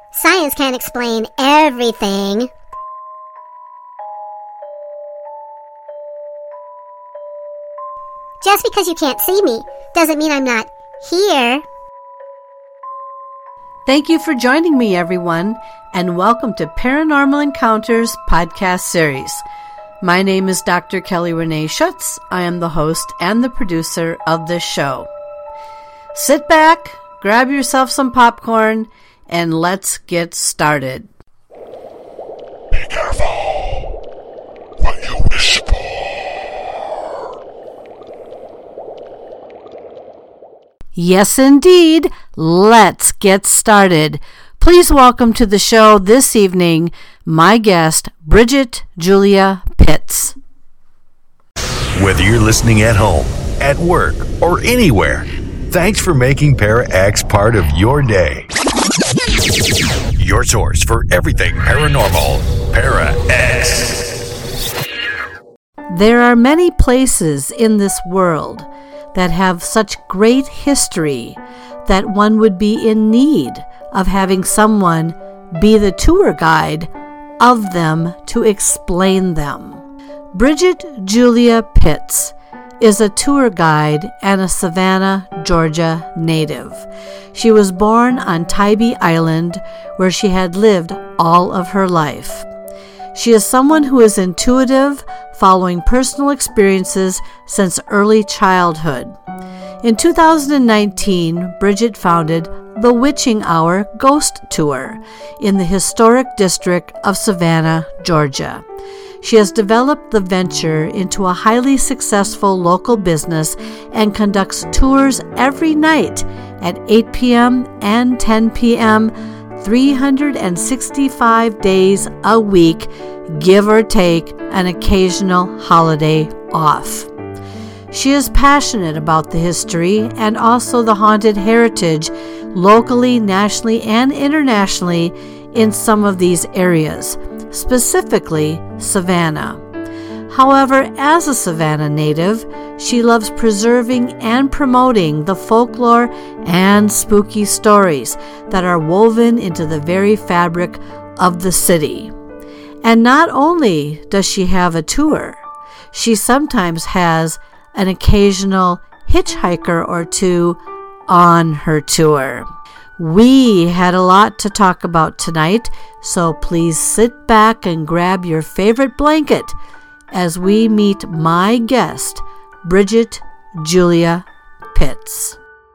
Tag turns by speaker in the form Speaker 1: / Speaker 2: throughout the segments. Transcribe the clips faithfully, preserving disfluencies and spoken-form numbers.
Speaker 1: Science can't explain everything. Just because you can't see me doesn't mean I'm not here.
Speaker 2: Thank you for joining me, everyone, and welcome to Paranormal Encounters podcast series. My name is Doctor Kelly Renee Schutz. I am the host and the producer of this show. Sit back, grab yourself some popcorn, and let's get started.
Speaker 3: Be careful what you wish for.
Speaker 2: Yes, indeed. Let's get started. Please welcome to the show this evening my guest, Bridget Julia Pitts.
Speaker 3: Whether you're listening at home, at work, or anywhere, thanks for making ParaX part of your day. Your source for everything paranormal, ParaX.
Speaker 2: There are many places in this world that have such great history that one would be in need of having someone be the tour guide of them to explain them. Bridget Julia Pitts is a tour guide and a Savannah, Georgia native. She was born on Tybee Island, where she had lived all of her life. She is someone who is intuitive, following personal experiences since early childhood. In two thousand nineteen, Bridget founded the Witching Hour Ghost Tour in the historic district of Savannah, Georgia. She has developed the venture into a highly successful local business and conducts tours every night at eight p.m. and ten p.m. three hundred sixty-five days a week, give or take an occasional holiday off. She is passionate about the history and also the haunted heritage locally, nationally, and internationally in some of these areas, specifically Savannah. However, as a Savannah native, she loves preserving and promoting the folklore and spooky stories that are woven into the very fabric of the city. And not only does she have a tour, she sometimes has an occasional hitchhiker or two on her tour. We had a lot to talk about tonight, so please sit back and grab your favorite blanket as we meet my guest, Bridget Julia Pitts.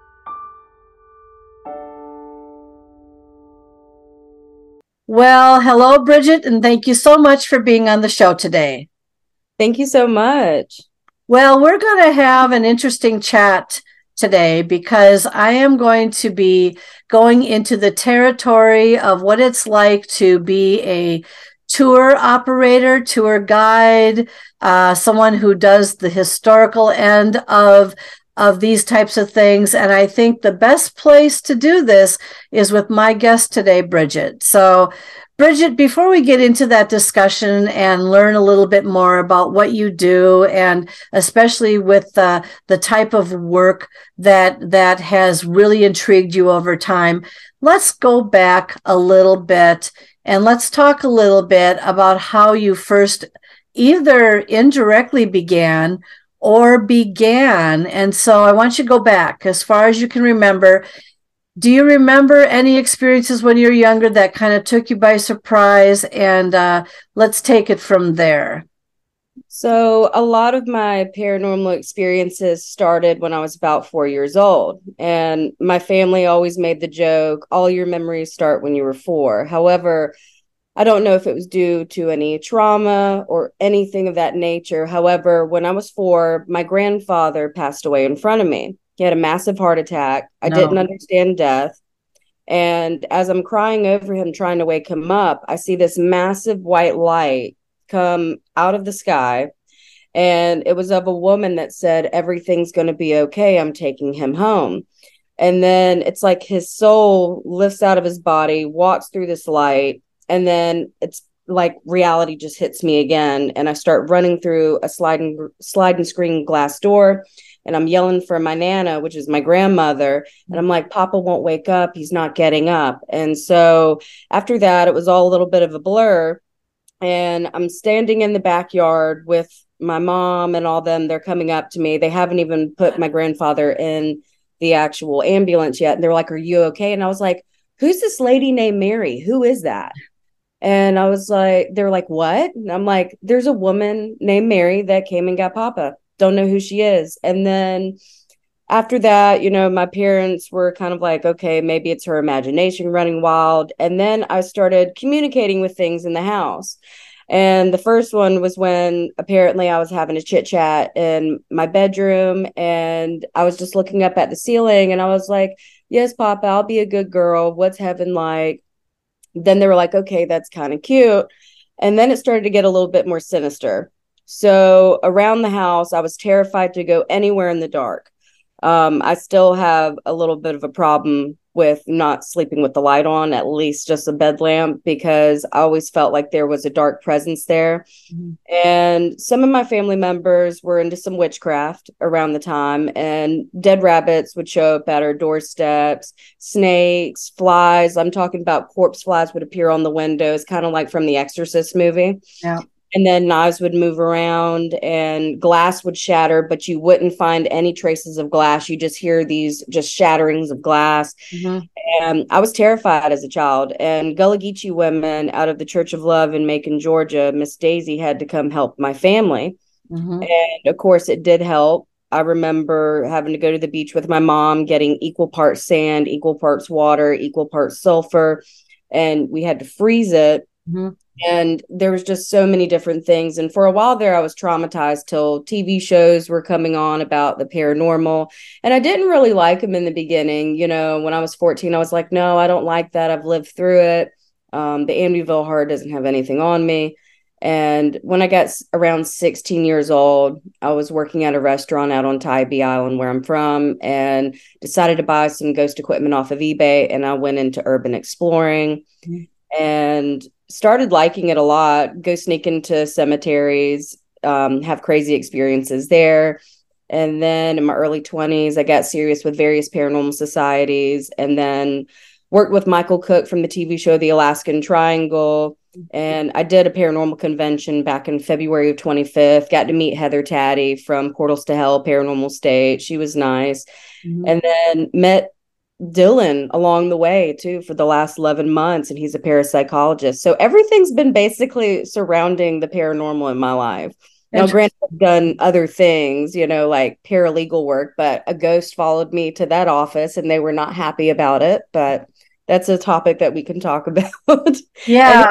Speaker 2: Well, hello, Bridget, and thank you so much for being on the show today.
Speaker 4: Thank you so much.
Speaker 2: Well, we're going to have an interesting chat today because I am going to be going into the territory of what it's like to be a tour operator, tour guide, uh, someone who does the historical end of of these types of things. And I think the best place to do this is with my guest today, Bridget. So, Bridget, before we get into that discussion and learn a little bit more about what you do, and especially with uh, the type of work that that has really intrigued you over time, let's go back a little bit and let's talk a little bit about how you first either indirectly began or began. And so I want you to go back as far as you can remember. Do you remember any experiences when you were younger that kind of took you by surprise? And uh, let's take it from there.
Speaker 4: So a lot of my paranormal experiences started when I was about four years old. And my family always made the joke, all your memories start when you were four. However, I don't know if it was due to any trauma or anything of that nature. However, when I was four, my grandfather passed away in front of me. He had a massive heart attack. I
Speaker 2: No.
Speaker 4: didn't understand death. And as I'm crying over him, trying to wake him up, I see this massive white light come out of the sky. And it was of a woman that said, everything's going to be okay. I'm taking him home. And then it's like his soul lifts out of his body, walks through this light. And then it's like reality just hits me again. And I start running through a sliding, sliding screen glass door. and I'm yelling for my Nana, which is my grandmother. And I'm like, Papa won't wake up. He's not getting up. And so after that, it was all a little bit of a blur. And I'm standing in the backyard with my mom and all them. They're coming up to me. They haven't even put my grandfather in the actual ambulance yet. And they're like, are you okay? And I was like, who's this lady named Mary? Who is that? And I was like, they're like, what? And I'm like, there's a woman named Mary that came and got Papa. Don't know who she is. And then after that, you know, my parents were kind of like, okay, maybe it's her imagination running wild. And then I started communicating with things in the house. And the first one was when apparently I was having a chit chat in my bedroom, and I was just looking up at the ceiling, and I was like, yes, Papa, I'll be a good girl. What's heaven like? Then they were like, okay, that's kind of cute. And then it started to get a little bit more sinister. So around the house, I was terrified to go anywhere in the dark. Um, I still have a little bit of a problem with not sleeping with the light on, at least just a bed lamp, because I always felt like there was a dark presence there. Mm-hmm. And some of my family members were into some witchcraft around the time, and dead rabbits would show up at our doorsteps, snakes, flies. I'm talking about corpse flies would appear on the windows, kind of like from the Exorcist movie.
Speaker 2: Yeah.
Speaker 4: And then knives would move around and glass would shatter, but you wouldn't find any traces of glass. You just hear these just shatterings of glass. Mm-hmm. And I was terrified as a child. And Gullah Geechee women out of the Church of Love in Macon, Georgia, Miss Daisy had to come help my family. Mm-hmm. And of course, it did help. I remember having to go to the beach with my mom, getting equal parts sand, equal parts water, equal parts sulfur, and we had to freeze it. Mm-hmm. And there was just so many different things. And for a while there, I was traumatized till T V shows were coming on about the paranormal. And I didn't really like them in the beginning. You know, when I was fourteen, I was like, no, I don't like that. I've lived through it. Um, the Amityville Horror doesn't have anything on me. And when I got around sixteen years old, I was working at a restaurant out on Tybee Island, where I'm from, and decided to buy some ghost equipment off of eBay. And I went into urban exploring. Mm-hmm. And started liking it a lot, go sneak into cemeteries, um, have crazy experiences there. And then in my early twenties, I got serious with various paranormal societies, and then worked with Michael Cook from the T V show The Alaskan Triangle. And I did a paranormal convention back in February of twenty-fifth, got to meet Heather Taddy from Portals to Hell Paranormal State. She was nice. Mm-hmm. And then met Dylan along the way too for the last eleven months, and he's a parapsychologist. So everything's been basically surrounding the paranormal in my life. Now, granted, I've done other things, you know, like paralegal work, but a ghost followed me to that office and they were not happy about it. But that's a topic that we can talk about.
Speaker 2: Yeah.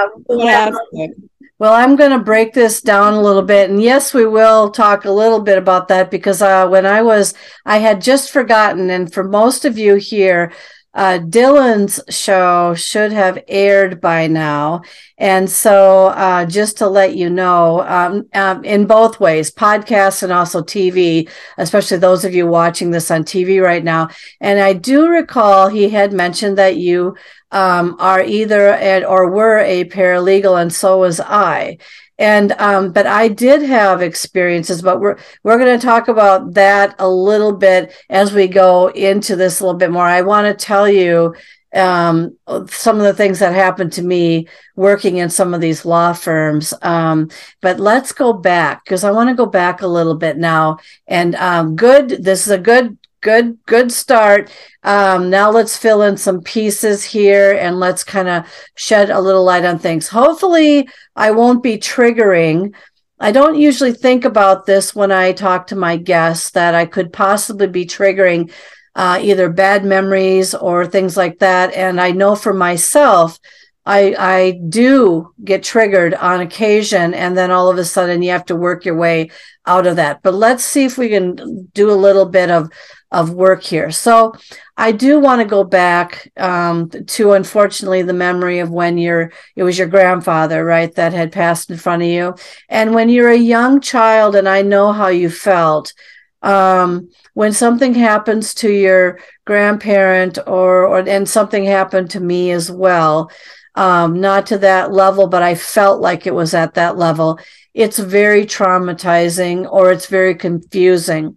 Speaker 2: Well, I'm going to break this down a little bit. And yes, we will talk a little bit about that, because uh, when I was, I had just forgotten. And for most of you here, uh, Dylan's show should have aired by now. And so uh, just to let you know, um, um, in both ways, podcasts and also T V, especially those of you watching this on T V right now. And I do recall he had mentioned that you Um, are either at, or were a paralegal, and so was I. And um, but I did have experiences, but we're we're going to talk about that a little bit as we go into this a little bit more. I want to tell you um, some of the things that happened to me working in some of these law firms. Um, but let's go back, because I want to go back a little bit now. And um, good, this is a good. Good, good start. Um, now let's fill in some pieces here, and let's kind of shed a little light on things. Hopefully, I won't be triggering. I don't usually think about this when I talk to my guests, that I could possibly be triggering uh, either bad memories or things like that. And I know for myself, I I do get triggered on occasion, and then all of a sudden you have to work your way out of that. But let's see if we can do a little bit of of work here. So I do want to go back um, to, unfortunately, the memory of when you're, it was your grandfather, right, that had passed in front of you. And when you're a young child, and I know how you felt, um, when something happens to your grandparent, or, or and something happened to me as well, um, not to that level, but I felt like it was at that level. It's very traumatizing, or it's very confusing.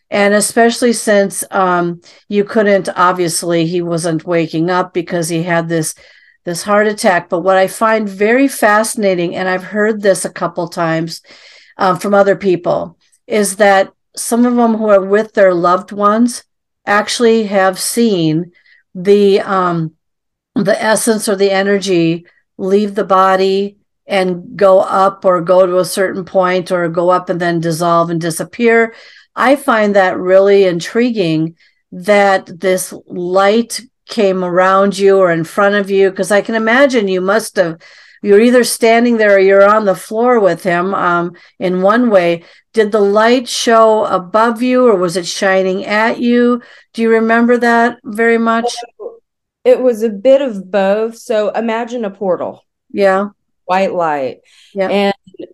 Speaker 2: And especially since um, you couldn't, obviously, he wasn't waking up because he had this this heart attack. But what I find very fascinating, and I've heard this a couple times um, from other people, is that some of them who are with their loved ones actually have seen the um, the essence or the energy leave the body and go up or go to a certain point or go up and then dissolve and disappear. I find that really intriguing that this light came around you or in front of you, because I can imagine you must have, you're either standing there or you're on the floor with him um, in one way. Did the light show above you or was it shining at you? Do you remember that very much?
Speaker 4: It was a bit of both. So imagine a portal.
Speaker 2: Yeah.
Speaker 4: White light.
Speaker 2: Yeah.
Speaker 4: And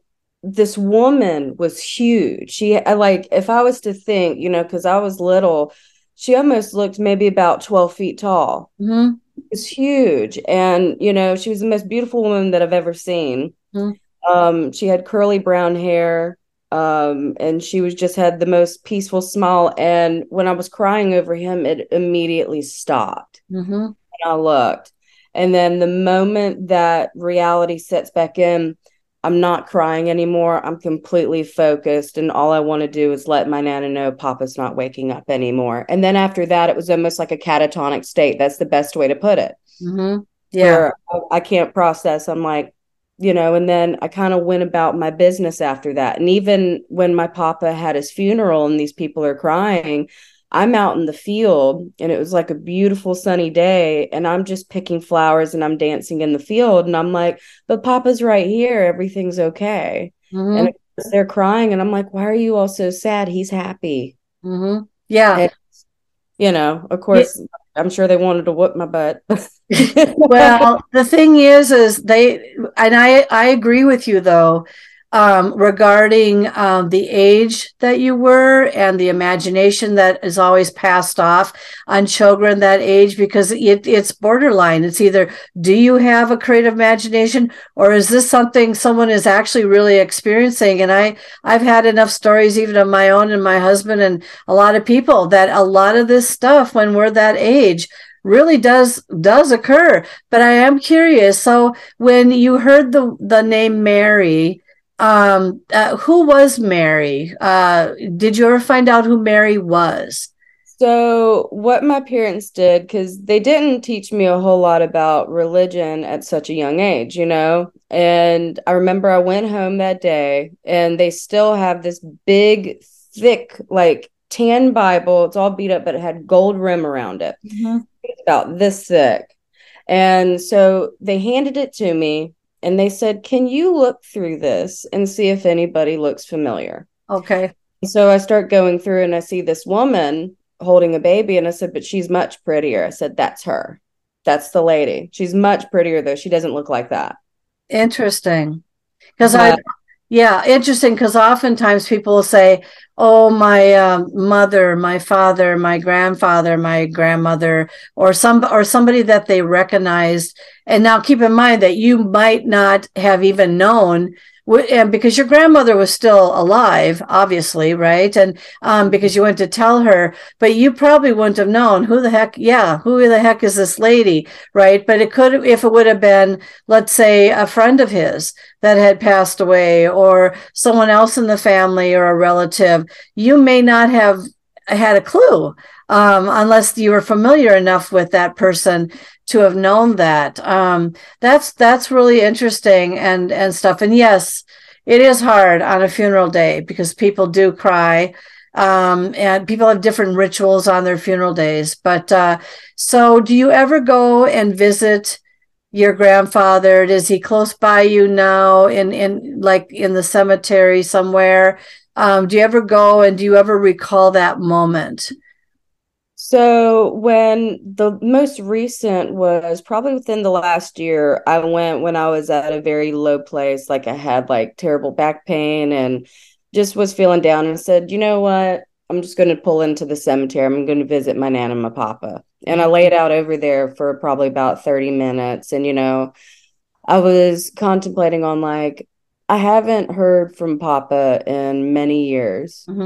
Speaker 4: this woman was huge. She, I like, if I was to think, you know, because I was little, she almost looked maybe about twelve feet tall.
Speaker 2: Mm-hmm.
Speaker 4: It's huge. And, you know, she was the most beautiful woman that I've ever seen. Mm-hmm. Um, she had curly brown hair. Um, and she was just had the most peaceful smile. And when I was crying over him, it immediately stopped. Mm-hmm. And I looked. And then the moment that reality sets back in, I'm not crying anymore. I'm completely focused. And all I want to do is let my Nana know Papa's not waking up anymore. And then after that, it was almost like a catatonic state. That's the best way to put it.
Speaker 2: Mm-hmm. Yeah.
Speaker 4: I, I can't process. I'm like, you know, and then I kind of went about my business after that. And even when my Papa had his funeral and these people are crying, I'm out in the field and it was like a beautiful sunny day and I'm just picking flowers and I'm dancing in the field. And I'm like, but Papa's right here. Everything's okay. Mm-hmm. And they're crying. And I'm like, why are you all so sad? He's happy.
Speaker 2: Mm-hmm. Yeah.
Speaker 4: And, you know, of course, yeah. I'm sure they wanted to whoop my butt.
Speaker 2: Well, the thing is, is they, and I, I agree with you though, um, regarding um, the age that you were and the imagination that is always passed off on children that age, because it, it's borderline. It's either, do you have a creative imagination or is this something someone is actually really experiencing? And I, I've had enough stories even of my own and my husband and a lot of people that a lot of this stuff when we're that age really does does occur. But I am curious. So when you heard the the name Mary, um, uh, who was Mary? Uh, did you ever find out who Mary was?
Speaker 4: So what my parents did, because they didn't teach me a whole lot about religion at such a young age, you know, and I remember I went home that day and they still have this big, thick, like tan Bible. It's all beat up, but it had gold rim around it. Mm-hmm. It's about this thick. And so they handed it to me and they said, can you look through this and see if anybody looks familiar?
Speaker 2: Okay.
Speaker 4: So I start going through and I see this woman holding a baby. And I said, but she's much prettier. I said, that's her. That's the lady. She's much prettier, though. She doesn't look like that.
Speaker 2: Interesting. Because I, yeah, interesting. Because oftentimes people will say, oh, my um, mother, my father, my grandfather, my grandmother, or some or somebody that they recognized. And now keep in mind that you might not have even known, and because your grandmother was still alive, obviously, right? And um, because you went to tell her, but you probably wouldn't have known who the heck, yeah, who the heck is this lady, right? But it could, if it would have been, let's say, a friend of his that had passed away or someone else in the family or a relative, you may not have had a clue um, unless you were familiar enough with that person to have known that. Um, that's that's really interesting and and stuff. And yes, it is hard on a funeral day because people do cry, um, and people have different rituals on their funeral days. But uh, so, do you ever go and visit your grandfather? Is he close by you now, in in like in the cemetery somewhere? Um, do you ever go and do you ever recall that moment?
Speaker 4: So when the most recent was probably within the last year, I went when I was at a very low place, like I had like terrible back pain and just was feeling down and said, you know what, I'm just going to pull into the cemetery. I'm going to visit my Nana and my Papa. And I laid out over there for probably about thirty minutes. And, you know, I was contemplating on like, I haven't heard from Papa in many years. Mm-hmm.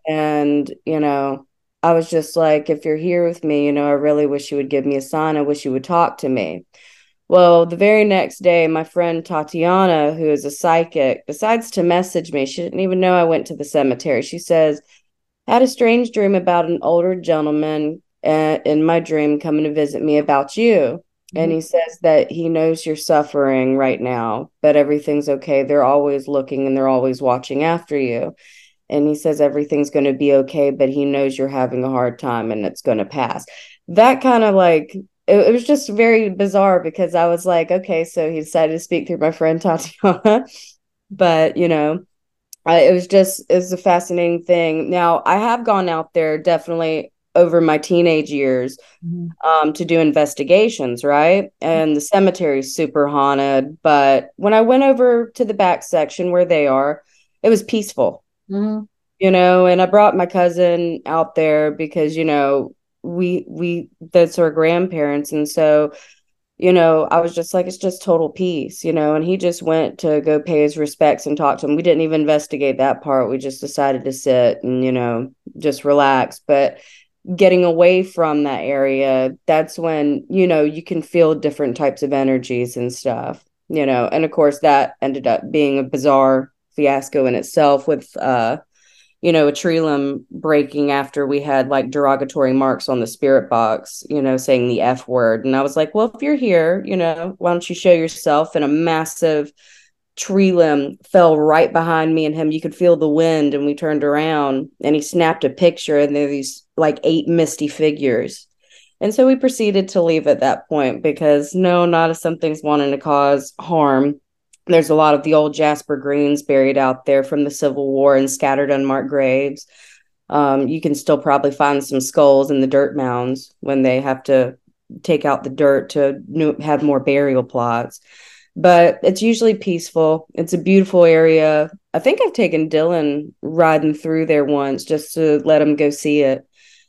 Speaker 4: And, you know, I was just like, if you're here with me, you know, I really wish you would give me a sign. I wish you would talk to me. Well, the very next day, my friend Tatiana, who is a psychic, decides to message me. She didn't even know I went to the cemetery. She says, I had a strange dream about an older gentleman uh, in my dream coming to visit me about you. Mm-hmm. And he says that he knows you're suffering right now, but everything's okay. They're always looking and they're always watching after you. And he says everything's going to be okay, but he knows you're having a hard time and it's going to pass. That kind of like, it, it was just very bizarre because I was like, okay, so he decided to speak through my friend Tatiana. But, you know, I, it was just, it was a fascinating thing. Now, I have gone out there definitely over my teenage years mm-hmm. um, to do investigations, right? And the cemetery is super haunted. But when I went over to the back section where they are, it was peaceful. Mm-hmm. You know, and I brought my cousin out there because, you know, we, we, that's our grandparents. And so, you know, I was just like, it's just total peace, you know, and he just went to go pay his respects and talk to him. We didn't even investigate that part. We just decided to sit and, you know, just relax. But getting away from that area, that's when, you know, you can feel different types of energies and stuff, you know, and of course that ended up being a bizarre fiasco in itself with, uh, you know, a tree limb breaking after we had like derogatory marks on the spirit box, you know, saying the F word. And I was like, well, if you're here, you know, why don't you show yourself? And a massive tree limb fell right behind me and him. You could feel the wind, and we turned around and he snapped a picture, and there are these like eight misty figures. And so we proceeded to leave at that point because no, not if something's wanting to cause harm. There's a lot of the old Jasper Greens buried out there from the Civil War and scattered unmarked graves. Um, you can still probably find some skulls in the dirt mounds when they have to take out the dirt to new, have more burial plots. But it's usually peaceful. It's a beautiful area. I think I've taken Dylan riding through there once just to let him go see it.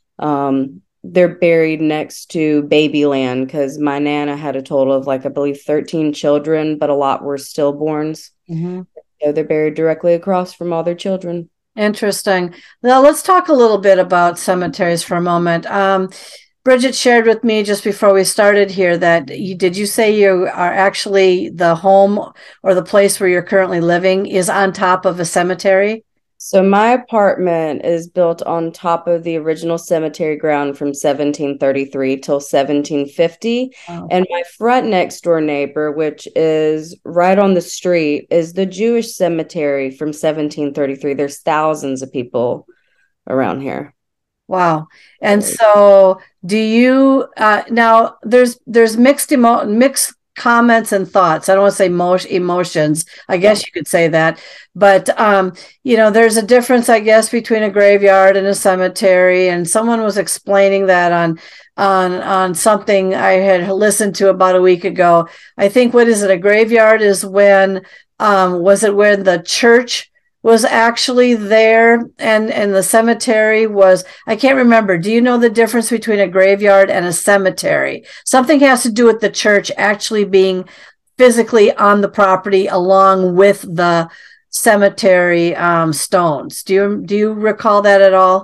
Speaker 4: Um, they're buried next to Babyland because my Nana had a total of like, I believe thirteen children, but a lot were stillborns. Mm-hmm. So they're buried directly across from all their children.
Speaker 2: Interesting. Now let's talk a little bit about cemeteries for a moment. Um, Bridget shared with me just before we started here that you, did you say you are actually the home or the place where you're currently living is on top of a cemetery?
Speaker 4: So my apartment is built on top of the original cemetery ground from seventeen thirty-three till seventeen fifty. Oh. And my front next door neighbor, which is right on the street, is the Jewish cemetery from seventeen thirty-three. There's thousands of people around here.
Speaker 2: Wow. And so do you, uh, now there's, there's mixed emo- mixed comments and thoughts. I don't want to say mo- emotions. I guess you could say that. But, um, you know, there's a difference, I guess, between a graveyard and a cemetery. And someone was explaining that on, on, on something I had listened to about a week ago. I think, what is it? A graveyard is when, um, was it when the church was actually there and, and the cemetery was, I can't remember. Do you know the difference between a graveyard and a cemetery? Something has to do with the church actually being physically on the property along with the cemetery um, stones. Do you, do you recall that at all?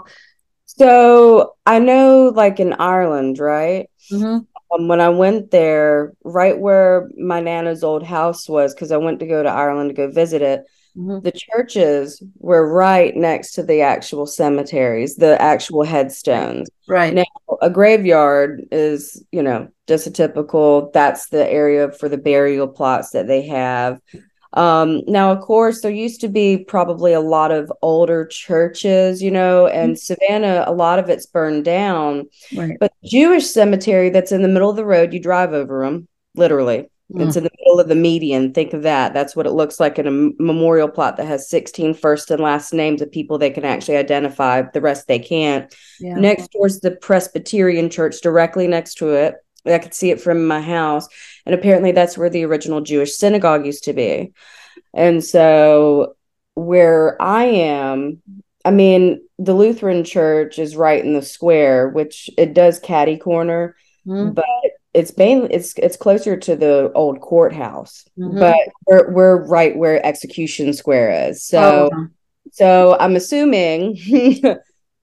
Speaker 4: So I know like in Ireland, right? Mm-hmm. Um, when I went there, right where my Nana's old house was, because I went to go to Ireland to go visit it, mm-hmm. the churches were right next to the actual cemeteries, the actual headstones.
Speaker 2: Right.
Speaker 4: Now, a graveyard is, you know, just a typical, that's the area for the burial plots that they have. Um, now, of course, there used to be probably a lot of older churches, you know, and mm-hmm. Savannah, a lot of it's burned down. Right. But the Jewish cemetery that's in the middle of the road, you drive over them, literally. Mm. It's in the middle of the median. Think of that. That's what it looks like in a memorial plot that has sixteen first and last names of people they can actually identify. The rest they can't. Yeah. Next door's the Presbyterian church, directly next to it. I could see it from my house. And apparently that's where the original Jewish synagogue used to be. And so where I am, I mean, the Lutheran church is right in the square, which it does catty corner, mm-hmm. but it's mainly it's it's closer to the old courthouse. Mm-hmm. But we're we're right where Execution Square is. So oh. so I'm assuming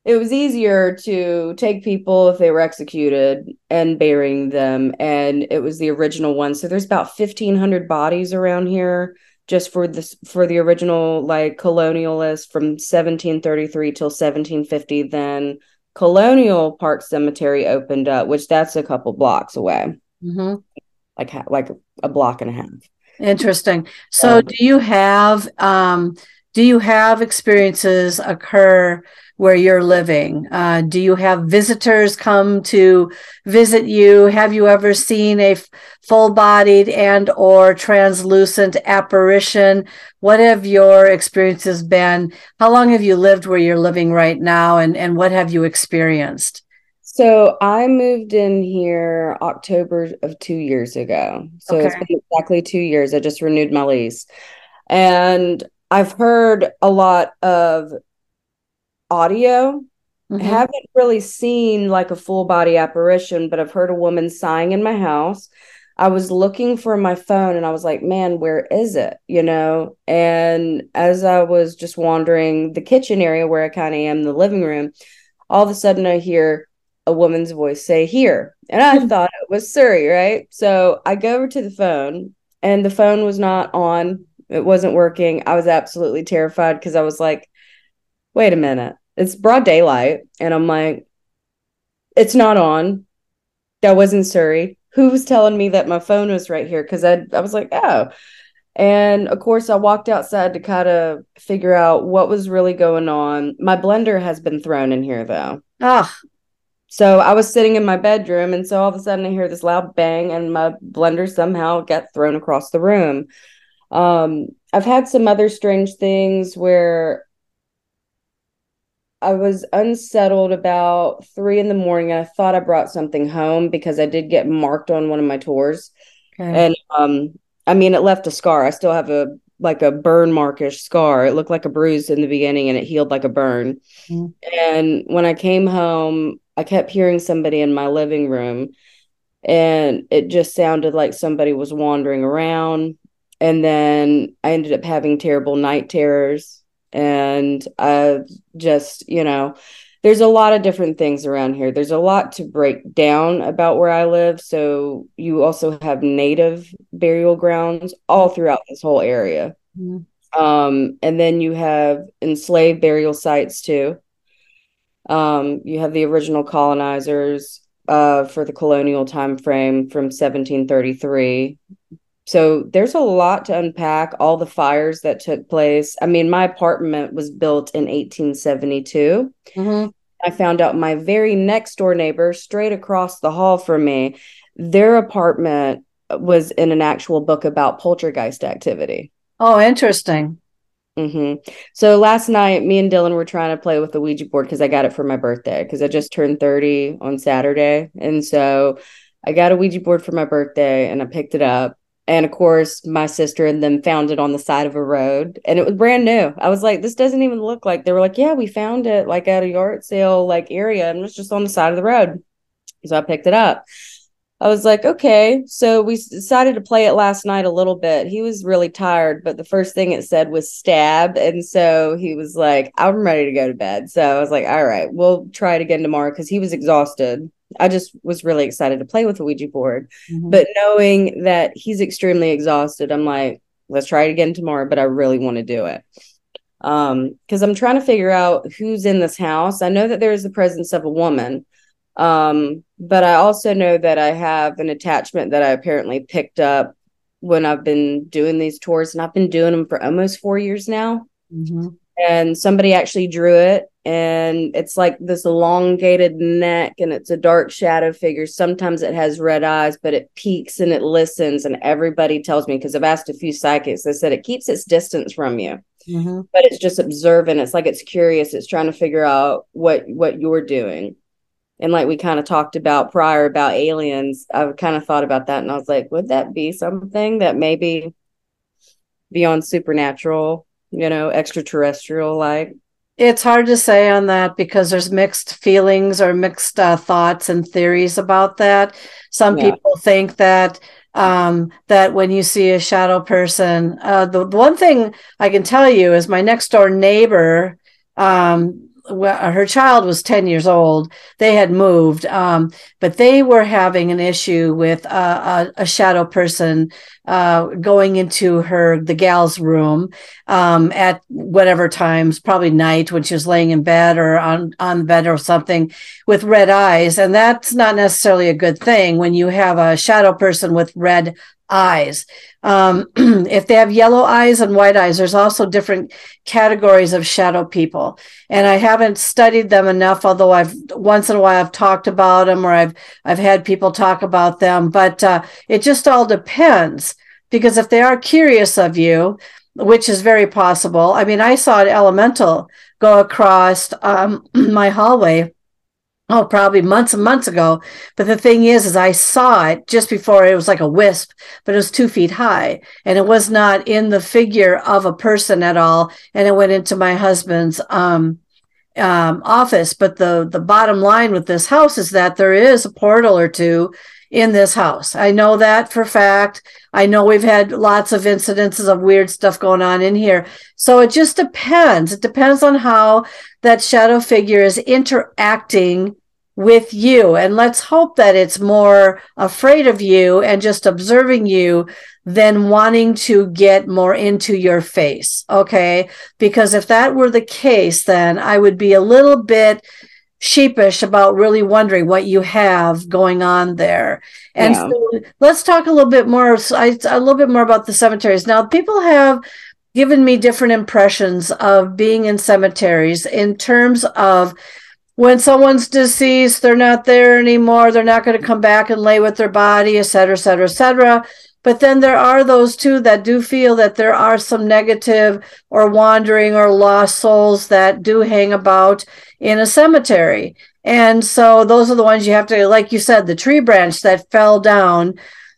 Speaker 4: it was easier to take people if they were executed and burying them. And it was the original one. So there's about fifteen hundred bodies around here just for this, for the original, like, colonialists from seventeen thirty-three till seventeen fifty. Then Colonial Park Cemetery opened up, which that's a couple blocks away,
Speaker 2: Mm-hmm.
Speaker 4: like, like a block and a half.
Speaker 2: Interesting. So
Speaker 4: Um,
Speaker 2: do you have um, do you have experiences occur where you're living? Uh, do you have visitors come to visit you? Have you ever seen a f- full-bodied and or translucent apparition? What have your experiences been? How long have you lived where you're living right now, and, and what have you experienced?
Speaker 4: So I moved in here October of two years ago. So it's
Speaker 2: Okay.
Speaker 4: been exactly two years. I just renewed my lease. And I've heard a lot of audio. I
Speaker 2: Mm-hmm.
Speaker 4: haven't really seen like a full body apparition, but I've heard a woman sighing in my house. I was looking for my phone and I was like, man, where is it? You know? And as I was just wandering the kitchen area where I kind of am, the living room, all of a sudden I hear a woman's voice say, here. And I thought it was Suri, right? So I go over to the phone and the phone was not on. It wasn't working. I was absolutely terrified because I was like, wait a minute. It's broad daylight. And I'm like, it's not on. That wasn't Suri. Who was telling me that my phone was right here? Because I, I was like, oh. And of course, I walked outside to kind of figure out what was really going on. My blender has been thrown in here, though.
Speaker 2: Ah,
Speaker 4: So I was sitting in my bedroom, and so all of a sudden I hear this loud bang, and my blender somehow got thrown across the room. Um, I've had some other strange things where I was unsettled about three in the morning, and I thought I brought something home because I did get marked on one of my tours.
Speaker 2: okay.
Speaker 4: And um, I mean, it left a scar. I still have a like a burn markish scar. It looked like a bruise in the beginning, and it healed like a burn.
Speaker 2: Mm.
Speaker 4: And when I came home, I kept hearing somebody in my living room, and it just sounded like somebody was wandering around. And then I ended up having terrible night terrors. And I just, you know, there's a lot of different things around here. There's a lot to break down about where I live. So you also have native burial grounds all throughout this whole area.
Speaker 2: Mm.
Speaker 4: Um, and then you have enslaved burial sites too. Um, you have the original colonizers uh, for the colonial time frame from seventeen thirty-three. So there's a lot to unpack, all the fires that took place. I mean, my apartment was built in eighteen seventy-two.
Speaker 2: Mm-hmm.
Speaker 4: I found out my very next door neighbor, straight across the hall from me, their apartment was in an actual book about poltergeist activity.
Speaker 2: Oh, interesting.
Speaker 4: Mm-hmm. So last night, me and Dylan were trying to play with the Ouija board because I got it for my birthday because I just turned thirty on Saturday. And so I got a Ouija board for my birthday and I picked it up. And of course, my sister and them found it on the side of a road and it was brand new. I was like, this doesn't even look like, they were like, yeah, we found it like at a yard sale like area and it was just on the side of the road. So I picked it up. I was like, okay. So we decided to play it last night a little bit. He was really tired, but the first thing it said was stab. And so he was like, I'm ready to go to bed. So I was like, all right, we'll try it again tomorrow because he was exhausted. I just was really excited to play with the Ouija board.
Speaker 2: Mm-hmm.
Speaker 4: But knowing that he's extremely exhausted, I'm like, let's try it again tomorrow, but I really want to do it. Um, because I'm trying to figure out who's in this house. I know that there is the presence of a woman. Um, but I also know that I have an attachment that I apparently picked up when I've been doing these tours, and I've been doing them for almost four years now.
Speaker 2: Mm-hmm.
Speaker 4: And somebody actually drew it, and it's like this elongated neck, and it's a dark shadow figure. Sometimes it has red eyes, but it peeks and it listens. And everybody tells me, because I've asked a few psychics, they said it keeps its distance from you,
Speaker 2: Mm-hmm.
Speaker 4: but it's just observant. It's like it's curious. It's trying to figure out what what you're doing. And like we kind of talked about prior about aliens, I've kind of thought about that. And I was like, would that be something that maybe beyond supernatural, you know, extraterrestrial like?
Speaker 2: It's hard to say on that because there's mixed feelings or mixed uh, thoughts and theories about that. Some
Speaker 4: Yeah.
Speaker 2: people think that um, that when you see a shadow person, uh, the, the one thing I can tell you is my next door neighbor, um, well, her child was ten years old. They had moved, um, but they were having an issue with uh, a, a shadow person uh, going into her, the gal's room um, at whatever times, probably night when she was laying in bed or on, on bed or something, with red eyes. And that's not necessarily a good thing when you have a shadow person with red eyes. Um, if they have yellow eyes and white eyes, there's also different categories of shadow people. And I haven't studied them enough, although I've once in a while I've talked about them or I've I've had people talk about them. But uh, it just all depends, because if they are curious of you, which is very possible. I mean, I saw an elemental go across um, my hallway. Oh, probably months and months ago. But the thing is, is I saw it just before. It was like a wisp, but it was two feet high. And it was not in the figure of a person at all. And it went into my husband's um, um, office. But the, the bottom line with this house is that there is a portal or two in this house. I know that for a fact. I know we've had lots of incidences of weird stuff going on in here. So it just depends. It depends on how that shadow figure is interacting with you. And let's hope that it's more afraid of you and just observing you than wanting to get more into your face. Okay? Because if that were the case, then I would be a little bit sheepish about really wondering what you have going on there. And yeah. So let's talk a little bit more, I, a little bit more about the cemeteries. Now, people have given me different impressions of being in cemeteries in terms of when someone's deceased, they're not there anymore, they're not going to come back and lay with their body, et cetera, et cetera, et cetera. But then there are those too that do feel that there are some negative or wandering or lost souls that do hang about in a cemetery. And so those are the ones you have to, like you said, the tree branch that fell down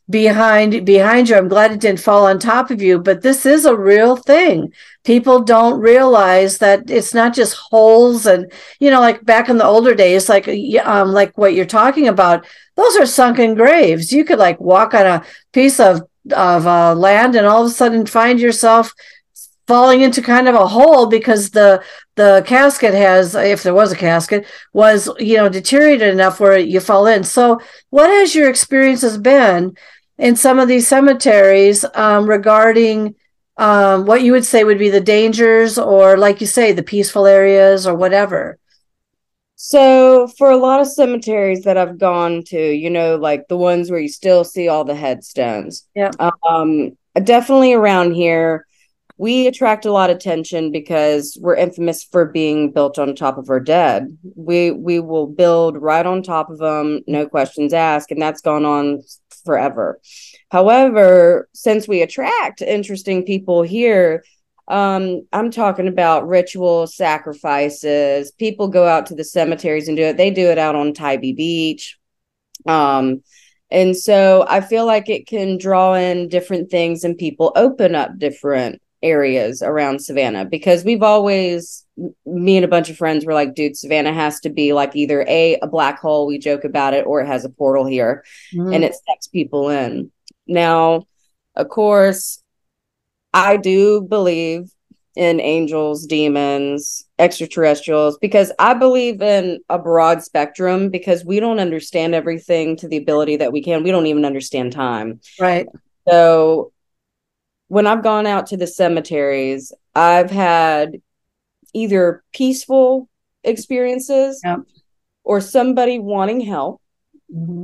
Speaker 2: behind behind you. I'm glad it didn't fall on top of you, but this is a real thing. People don't realize that it's not just holes and, you know, like back in the older days, like um, like what you're talking about, those are sunken graves. You could like walk on a piece of, of uh, land and all of a sudden find yourself falling into kind of a hole because the the casket has, if there was a casket, was, you know, deteriorated enough where you fall in. So what has your experiences been in some of these cemeteries um, regarding um, what you would say would be the dangers or, like you say, the peaceful areas or whatever?
Speaker 4: So for a lot of cemeteries that I've gone to, you know, like the ones where you still see all the headstones.
Speaker 2: Yeah.
Speaker 4: Um, definitely around here, we attract a lot of attention because we're infamous for being built on top of our dead. We we will build right on top of them, no questions asked, and that's gone on forever. However, since we attract interesting people here, um, I'm talking about ritual sacrifices. People go out to the cemeteries and do it. They do it out on Tybee Beach. Um, and so I feel like it can draw in different things and people open up different areas around Savannah, because we've always, me and a bunch of friends were like, dude, Savannah has to be like either a a black hole, we joke about it, or it has a portal here. Mm-hmm. And it sucks people in. Now, of course, I do believe in angels, demons, extraterrestrials, because I believe in a broad spectrum, because we don't understand everything to the ability that we can. We don't even understand time.
Speaker 2: Right.
Speaker 4: So when I've gone out to the cemeteries, I've had either peaceful experiences
Speaker 2: yep.
Speaker 4: or somebody wanting help.
Speaker 2: Mm-hmm.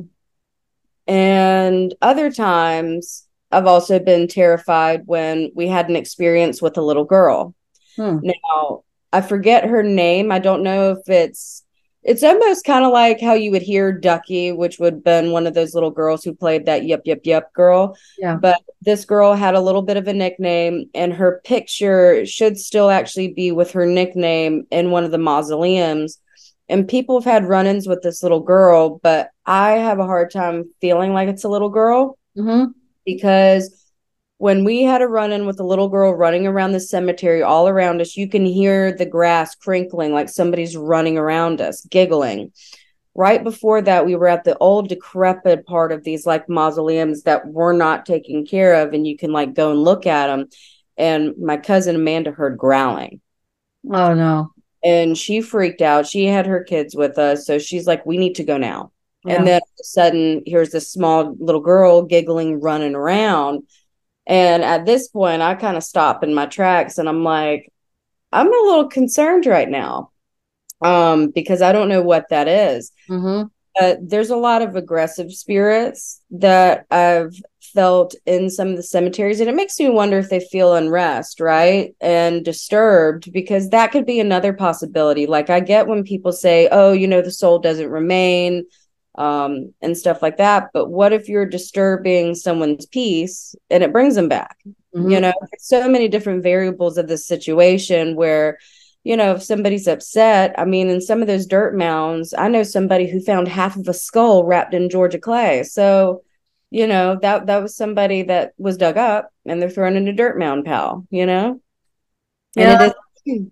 Speaker 4: And other times I've also been terrified when we had an experience with a little girl. Hmm. Now, I forget her name. I don't know if it's, it's almost kind of like how you would hear Ducky, which would have been one of those little girls who played that yep, yep, yep girl.
Speaker 2: Yeah.
Speaker 4: But this girl had a little bit of a nickname, and her picture should still actually be with her nickname in one of the mausoleums. And people have had run-ins with this little girl, but I have a hard time feeling like it's a little girl.
Speaker 2: Mm-hmm.
Speaker 4: Because when we had a run-in with a little girl running around the cemetery all around us, you can hear the grass crinkling like somebody's running around us, giggling. Right before that, we were at the old decrepit part of these like mausoleums that were not taken care of, and you can like go and look at them. And my cousin Amanda heard growling.
Speaker 2: Oh, no.
Speaker 4: And she freaked out. She had her kids with us. So she's like, we need to go now.
Speaker 2: Yeah.
Speaker 4: And then all of a sudden, here's this small little girl giggling, running around. And at this point, I kind of stop in my tracks and I'm like, I'm a little concerned right now um, because I don't know what that is.
Speaker 2: Mm-hmm.
Speaker 4: Uh, there's a lot of aggressive spirits that I've felt in some of the cemeteries, and it makes me wonder if they feel unrest, right? And disturbed, because that could be another possibility. Like, I get when people say, oh, you know, the soul doesn't remain, um, and stuff like that. But what if you're disturbing someone's peace and it brings them back? Mm-hmm. You know, there's so many different variables of this situation where, you know, if somebody's upset, I mean, in some of those dirt mounds, I know somebody who found half of a skull wrapped in Georgia clay. So, you know, that that was somebody that was dug up and they're thrown in a dirt mound, pal, you know?
Speaker 2: Yeah.
Speaker 4: And it is-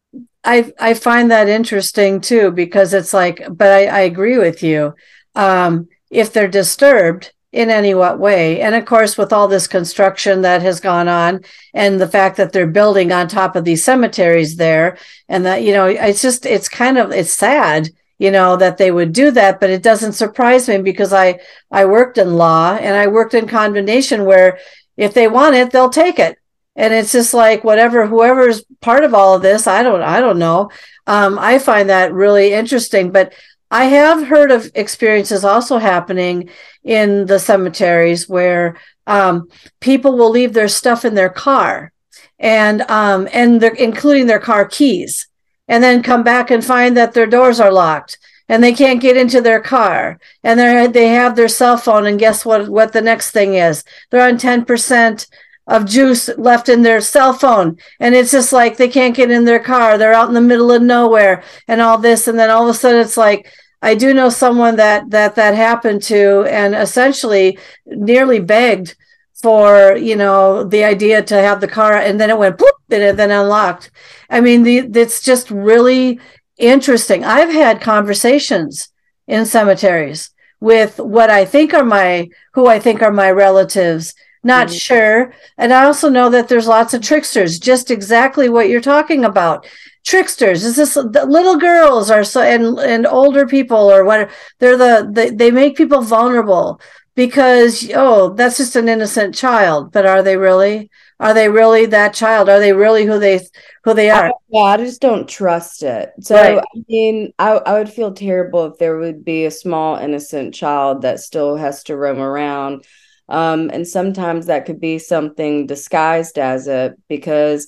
Speaker 2: I I find that interesting too, because it's like, but I, I agree with you. Um, if they're disturbed in any what way, and of course, with all this construction that has gone on, and the fact that they're building on top of these cemeteries there, and that, you know, it's just, it's kind of, it's sad, you know, that they would do that, but it doesn't surprise me because I I worked in law and I worked in condemnation where if they want it, they'll take it. And it's just like, whatever, whoever's part of all of this, I don't, I don't know. Um, I find that really interesting, but I have heard of experiences also happening in the cemeteries where um, people will leave their stuff in their car, and um, and they're including their car keys, and then come back and find that their doors are locked and they can't get into their car, and they they have their cell phone, and guess what? What the next thing is? They're on ten percent of juice left in their cell phone, and it's just like they can't get in their car. They're out in the middle of nowhere and all this, and then all of a sudden it's like, I do know someone that that that happened to, and essentially nearly begged for, you know, the idea to have the car, and then it went bloop, and it then unlocked. I mean, the, it's just really interesting. I've had conversations in cemeteries with what I think are my, who I think are my relatives. Not mm-hmm. sure. And I also know that there's lots of tricksters, just exactly what you're talking about. Tricksters. Is this the little girls are so, and and older people or what? They're the, the they make people vulnerable because, oh, that's just an innocent child. But are they really? Are they really that child? Are they really who they who they are?
Speaker 4: I, yeah, I just don't trust it. So right. I mean, I I would feel terrible if there would be a small innocent child that still has to roam around. Um, and sometimes that could be something disguised as it, because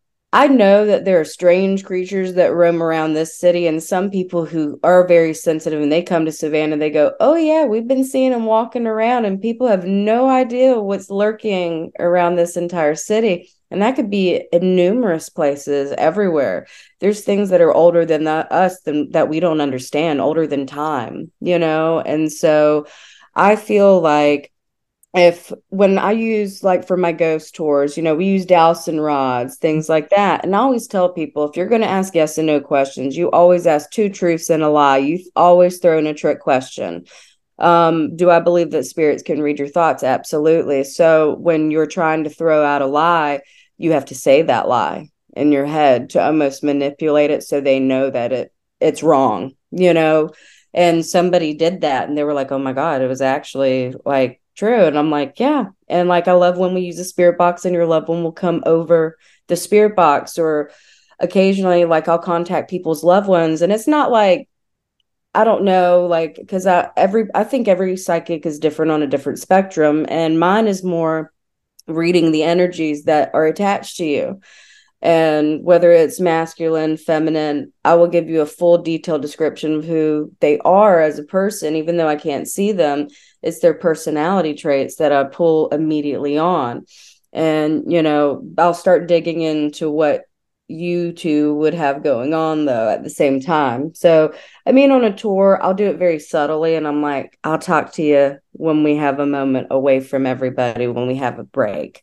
Speaker 4: I know that there are strange creatures that roam around this city, and some people who are very sensitive and they come to Savannah, they go, oh yeah, we've been seeing them walking around, and people have no idea what's lurking around this entire city. And that could be in numerous places everywhere. There's things that are older than the, us than, that we don't understand, older than time, you know? And so I feel like if when I use, like for my ghost tours, you know, we use dowsing rods, things like that. And I always tell people, if you're going to ask yes and no questions, you always ask two truths and a lie. You always throw in a trick question. Um, do I believe that spirits can read your thoughts? Absolutely. So when you're trying to throw out a lie, you have to say that lie in your head to almost manipulate it so they know that it it's wrong, you know. And somebody did that and they were like, oh my God, it was actually like true. And I'm like, yeah. And like, I love when we use a spirit box and your loved one will come over the spirit box, or occasionally, like, I'll contact people's loved ones. And it's not like, I don't know, like, because I every I think every psychic is different on a different spectrum. And mine is more reading the energies that are attached to you. And whether it's masculine, feminine, I will give you a full detailed description of who they are as a person, even though I can't see them. It's their personality traits that I pull immediately on. And, you know, I'll start digging into what you two would have going on, though, at the same time. So, I mean, on a tour, I'll do it very subtly. And I'm like, I'll talk to you when we have a moment away from everybody, when we have a break.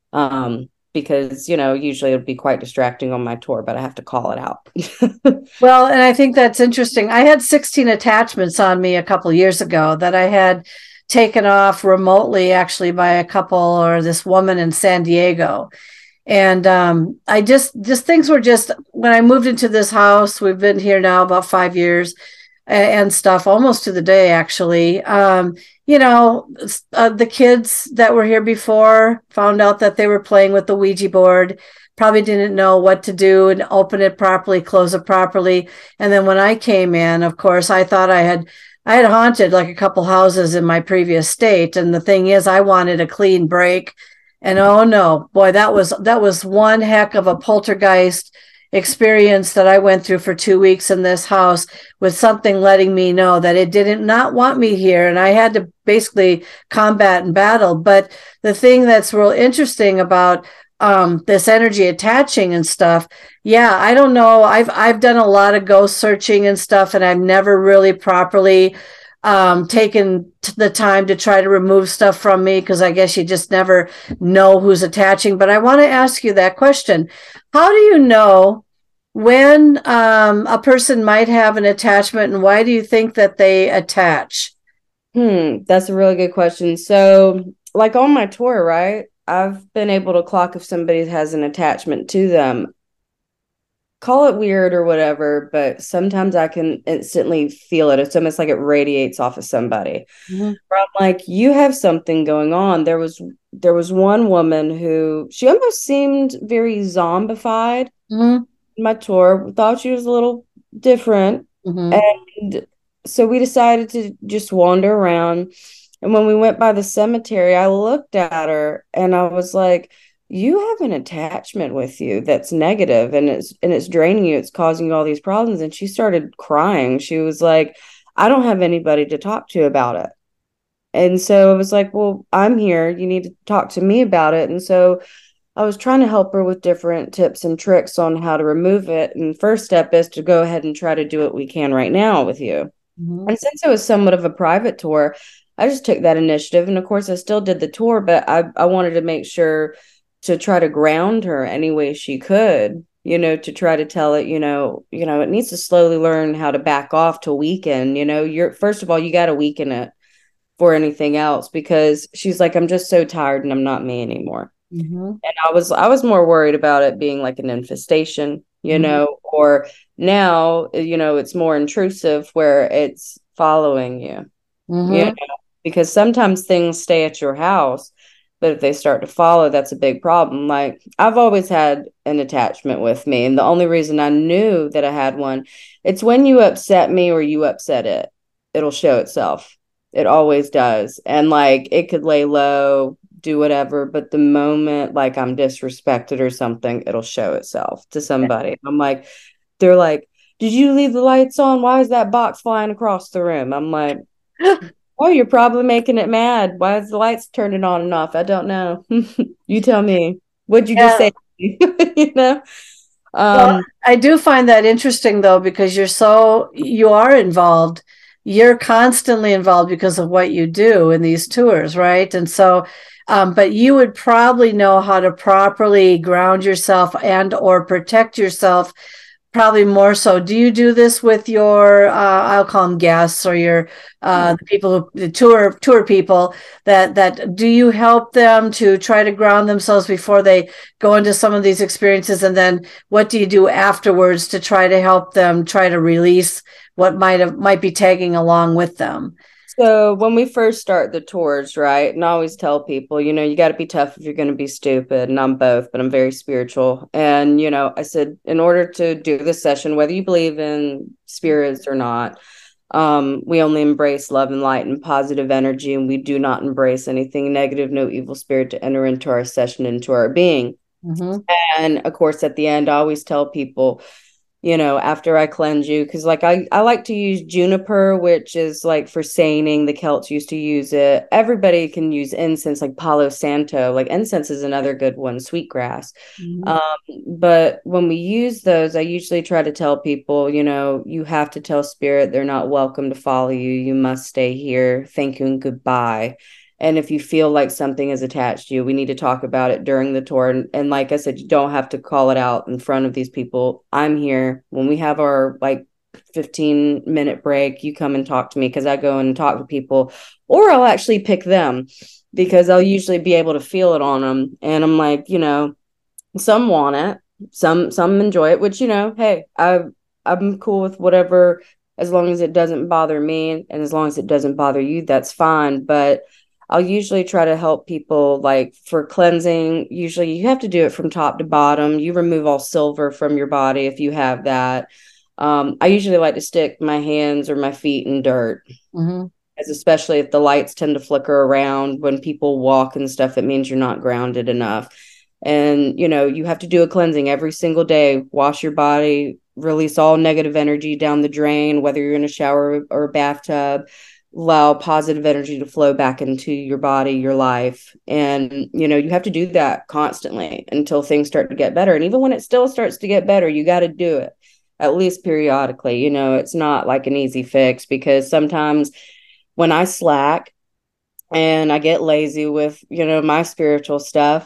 Speaker 4: Um, because, you know, usually it would be quite distracting on my tour, but I have to call it out.
Speaker 2: Well, and I think that's interesting. I had sixteen attachments on me a couple of years ago that I had taken off remotely, actually, by a couple or this woman in San Diego. And um, I just, just things were just, when I moved into this house, we've been here now about five years and stuff, almost to the day, actually. Um, you know, uh, the kids that were here before found out that they were playing with the Ouija board, probably didn't know what to do and open it properly, close it properly. And then when I came in, of course, I thought I had, I had haunted like a couple houses in my previous state. And the thing is, I wanted a clean break. And oh no, boy, that was, that was one heck of a poltergeist experience that I went through for two weeks in this house, with something letting me know that it didn't not want me here. And I had to basically combat and battle. But the thing that's real interesting about um, this energy attaching and stuff, yeah, I don't know. I've, I've done a lot of ghost searching and stuff, and I've never really properly um, taken the time to try to remove stuff from me, because I guess you just never know who's attaching. But I want to ask you that question. How do you know when um, a person might have an attachment, and why do you think that they attach?
Speaker 4: Hmm, that's a really good question. So, like on my tour, right, I've been able to clock if somebody has an attachment to them. Call it weird or whatever, but sometimes I can instantly feel it. It's almost like it radiates off of somebody. Mm-hmm. Where I'm like, you have something going on. There was there was one woman who, she almost seemed very zombified. Mm-hmm. My tour, thought she was a little different. Mm-hmm. And so we decided to just wander around. And when we went by the cemetery, I looked at her and I was like, you have an attachment with you that's negative, and it's and it's draining you. It's causing you all these problems. And she started crying. She was like, I don't have anybody to talk to about it. And so I was like, well, I'm here. You need to talk to me about it. And so I was trying to help her with different tips and tricks on how to remove it. And first step is to go ahead and try to do what we can right now with you. Mm-hmm. And since it was somewhat of a private tour, I just took that initiative. And of course, I still did the tour, but I, I wanted to make sure to try to ground her any way she could, you know, to try to tell it, you know, you know, it needs to slowly learn how to back off, to weaken, you know, you're, first of all, you got to weaken it for anything else, because she's like, I'm just so tired and I'm not me anymore. Mm-hmm. And I was, I was more worried about it being like an infestation, you mm-hmm. know, or now, you know, it's more intrusive where it's following you, mm-hmm. you know, because sometimes things stay at your house, but if they start to follow, that's a big problem. Like, I've always had an attachment with me. And the only reason I knew that I had one, it's when you upset me or you upset it, it'll show itself. It always does. And like, it could lay low, do whatever. But the moment like I'm disrespected or something, it'll show itself to somebody. I'm like, they're like, did you leave the lights on? Why is that box flying across the room? I'm like, oh, you're probably making it mad. Why is the lights turning on and off? I don't know. You tell me. What'd you yeah. just say? You know? Um, well,
Speaker 2: I do find that interesting, though, because you're so, you are involved. You're constantly involved because of what you do in these tours, right? And so, um, but you would probably know how to properly ground yourself and or protect yourself. Probably more so. Do you do this with your, uh, I'll call them guests, or your, uh, the people who, the tour, tour people that, that, do you help them to try to ground themselves before they go into some of these experiences? And then what do you do afterwards to try to help them try to release what might have, might be tagging along with them?
Speaker 4: So when we first start the tours, right, and I always tell people, you know, you got to be tough if you're going to be stupid. And I'm both, but I'm very spiritual. And, you know, I said, in order to do this session, whether you believe in spirits or not, um, we only embrace love and light and positive energy. And we do not embrace anything negative, no evil spirit to enter into our session, into our being. Mm-hmm. And of course, at the end, I always tell people, you know, after I cleanse you, because like I, I like to use juniper, which is like for saning. The Celts used to use it. Everybody can use incense, like Palo Santo. Like incense is another good one, sweetgrass. Mm-hmm. Um, but when we use those, I usually try to tell people, you know, you have to tell spirit they're not welcome to follow you. You must stay here. Thank you and goodbye. And if you feel like something is attached to you, we need to talk about it during the tour. And, and like I said, you don't have to call it out in front of these people. I'm here. When we have our like fifteen minute break, you come and talk to me, because I go and talk to people, or I'll actually pick them, because I'll usually be able to feel it on them. And I'm like, you know, Some want it. Some some enjoy it, which, you know, hey, I I'm cool with whatever, as long as it doesn't bother me, and as long as it doesn't bother you, that's fine. But I'll usually try to help people, like for cleansing. Usually you have to do it from top to bottom. You remove all silver from your body if you have that. Um, I usually like to stick my hands or my feet in dirt,
Speaker 2: Mm-hmm.
Speaker 4: as especially if the lights tend to flicker around when people walk and stuff. It means you're not grounded enough. And, you know, you have to do a cleansing every single day. Wash your body, release all negative energy down the drain, whether you're in a shower or a bathtub. Allow positive energy to flow back into your body, your life. And, you know, you have to do that constantly until things start to get better. And even when it still starts to get better, you got to do it at least periodically. You know, it's not like an easy fix, because sometimes when I slack and I get lazy with, you know, my spiritual stuff,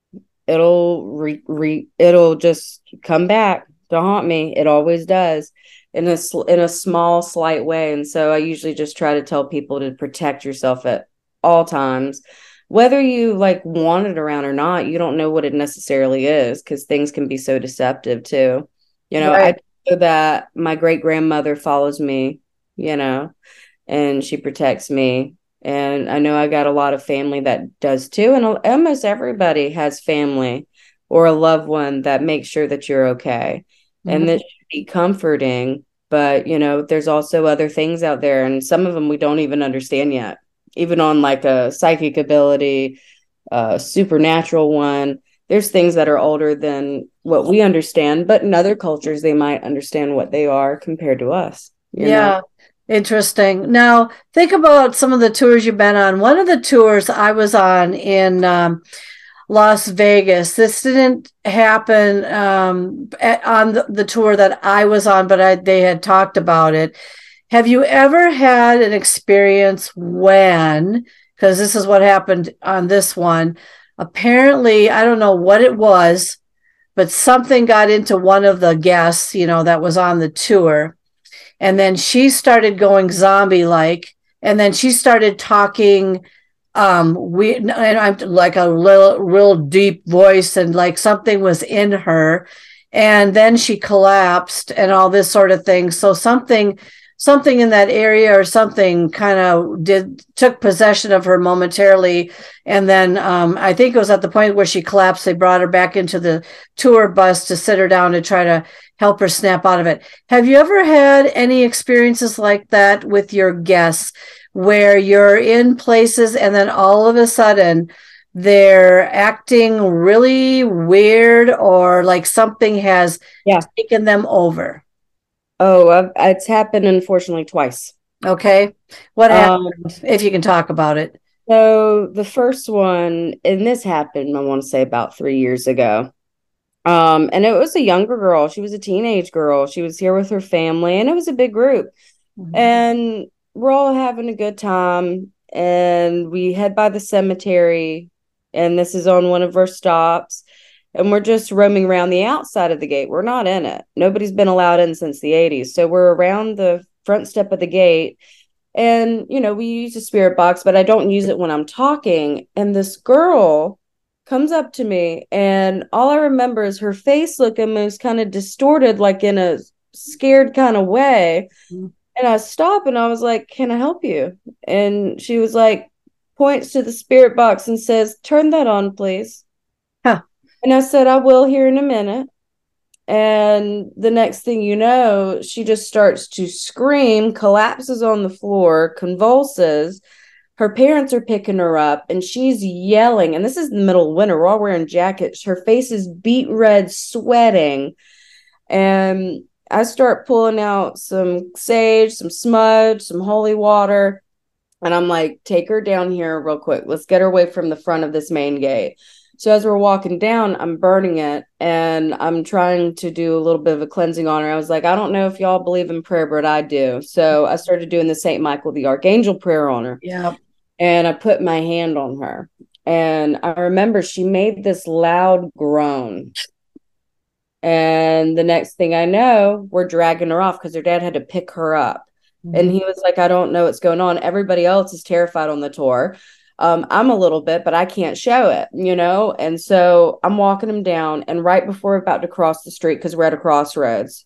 Speaker 4: it'll re, re it'll just come back to haunt me. It always does, in a in a small, slight way. And so I usually just try to tell people to protect yourself at all times, whether you like want it around or not. You don't know what it necessarily is, because things can be so deceptive too. You know,
Speaker 2: Right.
Speaker 4: I know that my great grandmother follows me, you know, and she protects me. And I know I got a lot of family that does too. And almost everybody has family or a loved one that makes sure that you're okay.
Speaker 2: Mm-hmm.
Speaker 4: And that should be comforting. But, you know, there's also other things out there, and some of them we don't even understand yet, even on like a psychic ability, a supernatural one. There's things that are older than what we understand, but in other cultures, they might understand what they are compared to us. You
Speaker 2: Yeah.
Speaker 4: know?
Speaker 2: Interesting. Now, think about some of the tours you've been on. One of the tours I was on in um, Las Vegas, this didn't happen um, at, on the, the tour that I was on, but I, they had talked about it. Have you ever had an experience when, because this is what happened on this one, apparently, I don't know what it was, but something got into one of the guests, you know, that was on the tour. And then she started going zombie like, and then she started talking um we and I'm like a little real deep voice, and like something was in her, and then she collapsed and all this sort of thing. So something something in that area or something kind of did took possession of her momentarily. And then um I think it was at the point where she collapsed, they brought her back into the tour bus to sit her down to try to help her snap out of it. Have you ever had any experiences like that with your guests, where you're in places and then all of a sudden they're acting really weird, or like something has
Speaker 4: Yeah.
Speaker 2: taken them over?
Speaker 4: Oh, I've, it's happened, unfortunately, twice.
Speaker 2: Okay. What
Speaker 4: Um,
Speaker 2: happened, if you can talk about it?
Speaker 4: so the first one, and this happened, I want to say about three years ago. Um, and it was a younger girl. She was a teenage girl. She was here with her family, and it was a big group.
Speaker 2: Mhm.
Speaker 4: And we're all having a good time. And we head by the cemetery, and this is on one of our stops. And we're just roaming around the outside of the gate. We're not in it. Nobody's been allowed in since the eighties. So we're around the front step of the gate. And, you know, we use a spirit box, but I don't use it when I'm talking. And this girl comes up to me, and all I remember is her face looking most kind of distorted, like in a scared kind of way.
Speaker 2: Mhm.
Speaker 4: And I stopped and I was like, "Can I help you?" And she was like, points to the spirit box and says, "Turn that on, please."
Speaker 2: Huh.
Speaker 4: And I said, "I will here in a minute." And the next thing you know, she just starts to scream, collapses on the floor, convulses. Her parents are picking her up, and she's yelling. And this is the middle of winter. We're all wearing jackets. Her face is beet red, sweating. And I start pulling out some sage, some smudge, some holy water. And I'm like, "Take her down here real quick. Let's get her away from the front of this main gate." So as we're walking down, I'm burning it, and I'm trying to do a little bit of a cleansing on her. I was like, "I don't know if y'all believe in prayer, but I do." So I started doing the Saint Michael the Archangel prayer on her.
Speaker 2: Yeah.
Speaker 4: And I put my hand on her. And I remember she made this loud groan. And the next thing I know, we're dragging her off because her dad had to pick her up.
Speaker 2: Mm-hmm.
Speaker 4: And he was like, "I don't know what's going on." Everybody else is terrified on the tour. Um, I'm a little bit, but I can't show it, you know? And so I'm walking him down, and right before we're about to cross the street, because we're at a crossroads,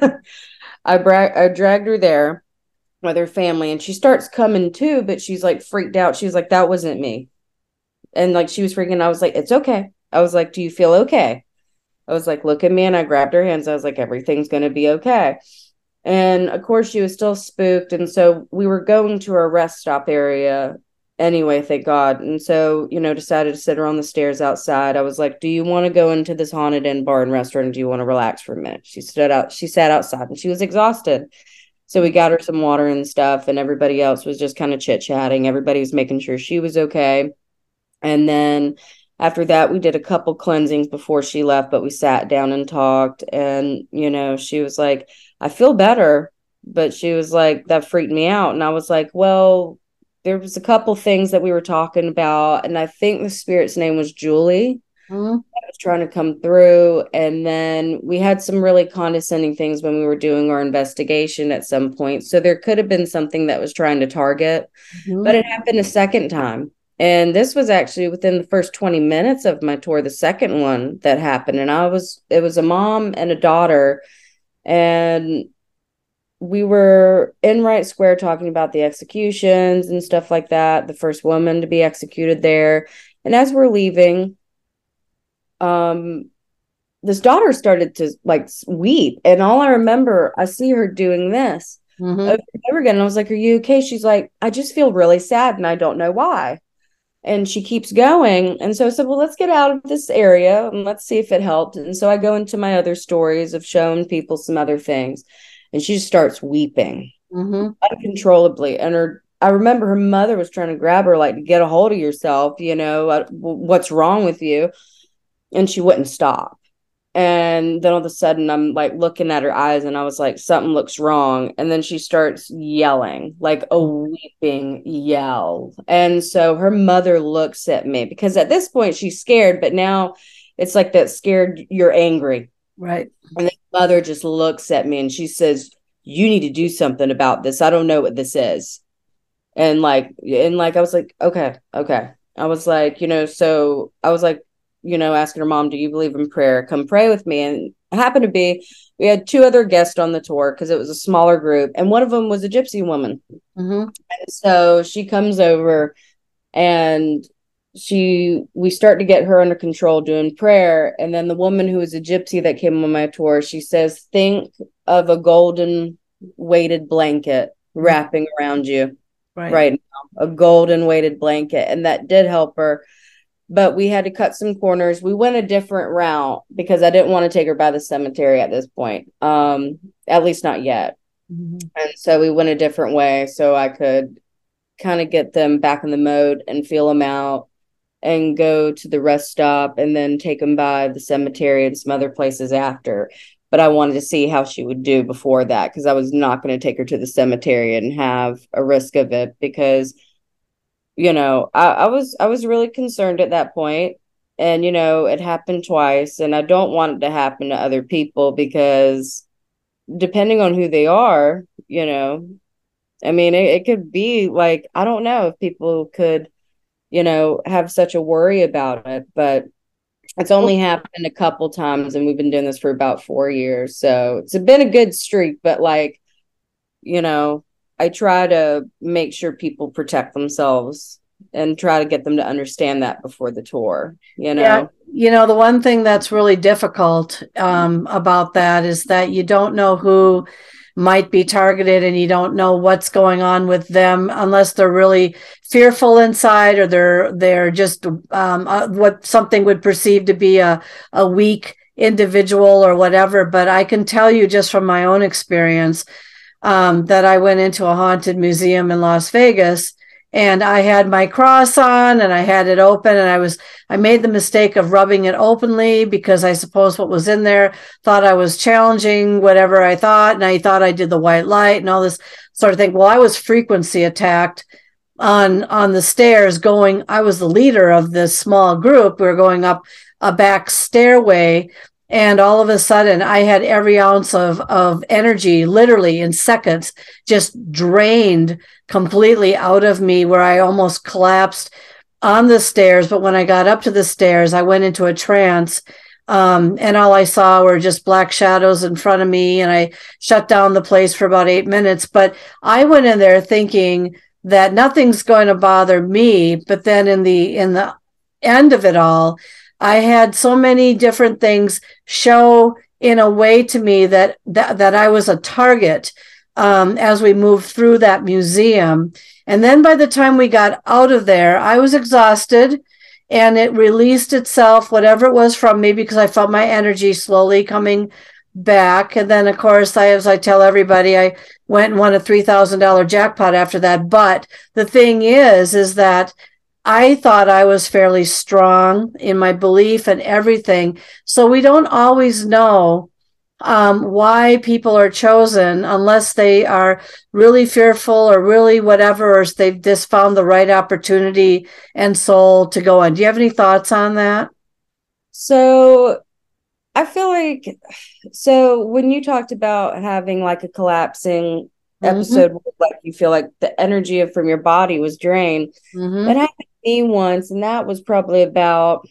Speaker 4: I, bra- I dragged her there with her family, and she starts coming too, but she's like freaked out. She was like, that wasn't me. And like, she was freaking. I was like, it's okay. I was like, do you feel okay? I was like, look at me. And I grabbed her hands. I was like, everything's going to be okay. And of course, she was still spooked. And so we were going to our rest stop area anyway, thank God. And so, you know, decided to sit her on the stairs outside. I was like, do you want to go into this Haunted Inn bar and restaurant? Or do you want to relax for a minute? She stood out. She sat outside and she was exhausted. So we got her some water and stuff. And everybody else was just kind of chit chatting. Everybody was making sure she was okay. And then after that, we did a couple cleansings before she left, but we sat down and talked. And, you know, she was like, I feel better. But she was like, that freaked me out. And I was like, well, there was a couple things that we were talking about. And I think the spirit's name was Julie. Mm-hmm. I was trying to come through. And then we had some really condescending things when we were doing our investigation at some point. So there could have been something that was trying to target. Mm-hmm. But it happened a second time. And this was actually within the first twenty minutes of my tour, the second one that happened. And I was, it was a mom and a daughter. And we were in Wright Square talking about the executions and stuff like that. The first woman to be executed there. And as we're leaving, um, this daughter started to like weep. And all I remember, I see her doing this mm-hmm. over and over again. And I was like, are you okay? She's like, I just feel really sad and I don't know why. And she keeps going. And so I said, well, let's get out of this area and let's see if it helped. And so I go into my other stories of showing people some other things. And she just starts weeping mm-hmm. uncontrollably. And her, I remember her mother was trying to grab her, like, to get a hold of yourself, you know, what's wrong with you? And she wouldn't stop. And then all of a sudden I'm like looking at her eyes and I was like, something looks wrong. And then she starts yelling, like a weeping yell. And so her mother looks at me because at this point she's scared, but now it's like that scared, you're angry.
Speaker 2: Right.
Speaker 4: And the mother just looks at me and she says, you need to do something about this. I don't know what this is. And like, and like, I was like, okay, okay. I was like, you know, so I was like, you know, asking her mom, do you believe in prayer? Come pray with me. And it happened to be, we had two other guests on the tour because it was a smaller group. And one of them was a gypsy woman. Mm-hmm. And so she comes over and she, we start to get her under control doing prayer. And then the woman who was a gypsy that came on my tour, she says, think of a golden weighted blanket wrapping around you right, right now, a golden weighted blanket. And that did help her. But we had to cut some corners. We went a different route because I didn't want to take her by the cemetery at this point. Um, at least not yet. Mm-hmm. And so we went a different way so I could kind of get them back in the mode and feel them out and go to the rest stop and then take them by the cemetery and some other places after. But I wanted to see how she would do before that because I was not going to take her to the cemetery and have a risk of it because you know, I, I was I was really concerned at that point. And, you know, it happened twice. And I don't want it to happen to other people because depending on who they are, you know, I mean, it, it could be like, I don't know if people could, you know, have such a worry about it. But it's only happened a couple times. And we've been doing this for about four years. So it's been a good streak. But like, you know, I try to make sure people protect themselves and try to get them to understand that before the tour, you know?
Speaker 2: Yeah. You know, the one thing that's really difficult um, about that is that you don't know who might be targeted and you don't know what's going on with them unless they're really fearful inside or they're they're just um, uh, what something would perceive to be a, a weak individual or whatever. But I can tell you just from my own experience, Um, that I went into a haunted museum in Las Vegas and I had my cross on and I had it open and I was, I made the mistake of rubbing it openly because I suppose what was in there thought I was challenging whatever I thought. And I thought I did the white light and all this sort of thing. Well, I was frequency attacked on, on the stairs going, I was the leader of this small group. We were going up a back stairway. And all of a sudden, I had every ounce of, of energy, literally in seconds, just drained completely out of me where I almost collapsed on the stairs, but when I got up to the stairs, I went into a trance. Um, and all I saw were just black shadows in front of me, and I shut down the place for about eight minutes. But I went in there thinking that nothing's going to bother me. But then in the in the end of it all, I had so many different things show in a way to me that that, that I was a target um, as we moved through that museum. And then by the time we got out of there, I was exhausted. And it released itself, whatever it was from me, because I felt my energy slowly coming back. And then, of course, I, as I tell everybody, I went and won a three thousand dollars jackpot after that. But the thing is, is that I thought I was fairly strong in my belief and everything. So we don't always know um, why people are chosen unless they are really fearful or really whatever, or they've just found the right opportunity and soul to go on. Do you have any thoughts on that?
Speaker 4: So I feel like, so when you talked about having like a collapsing episode, mm-hmm. like you feel like the energy from your body was drained, mm-hmm. that happened to me once, and that was probably about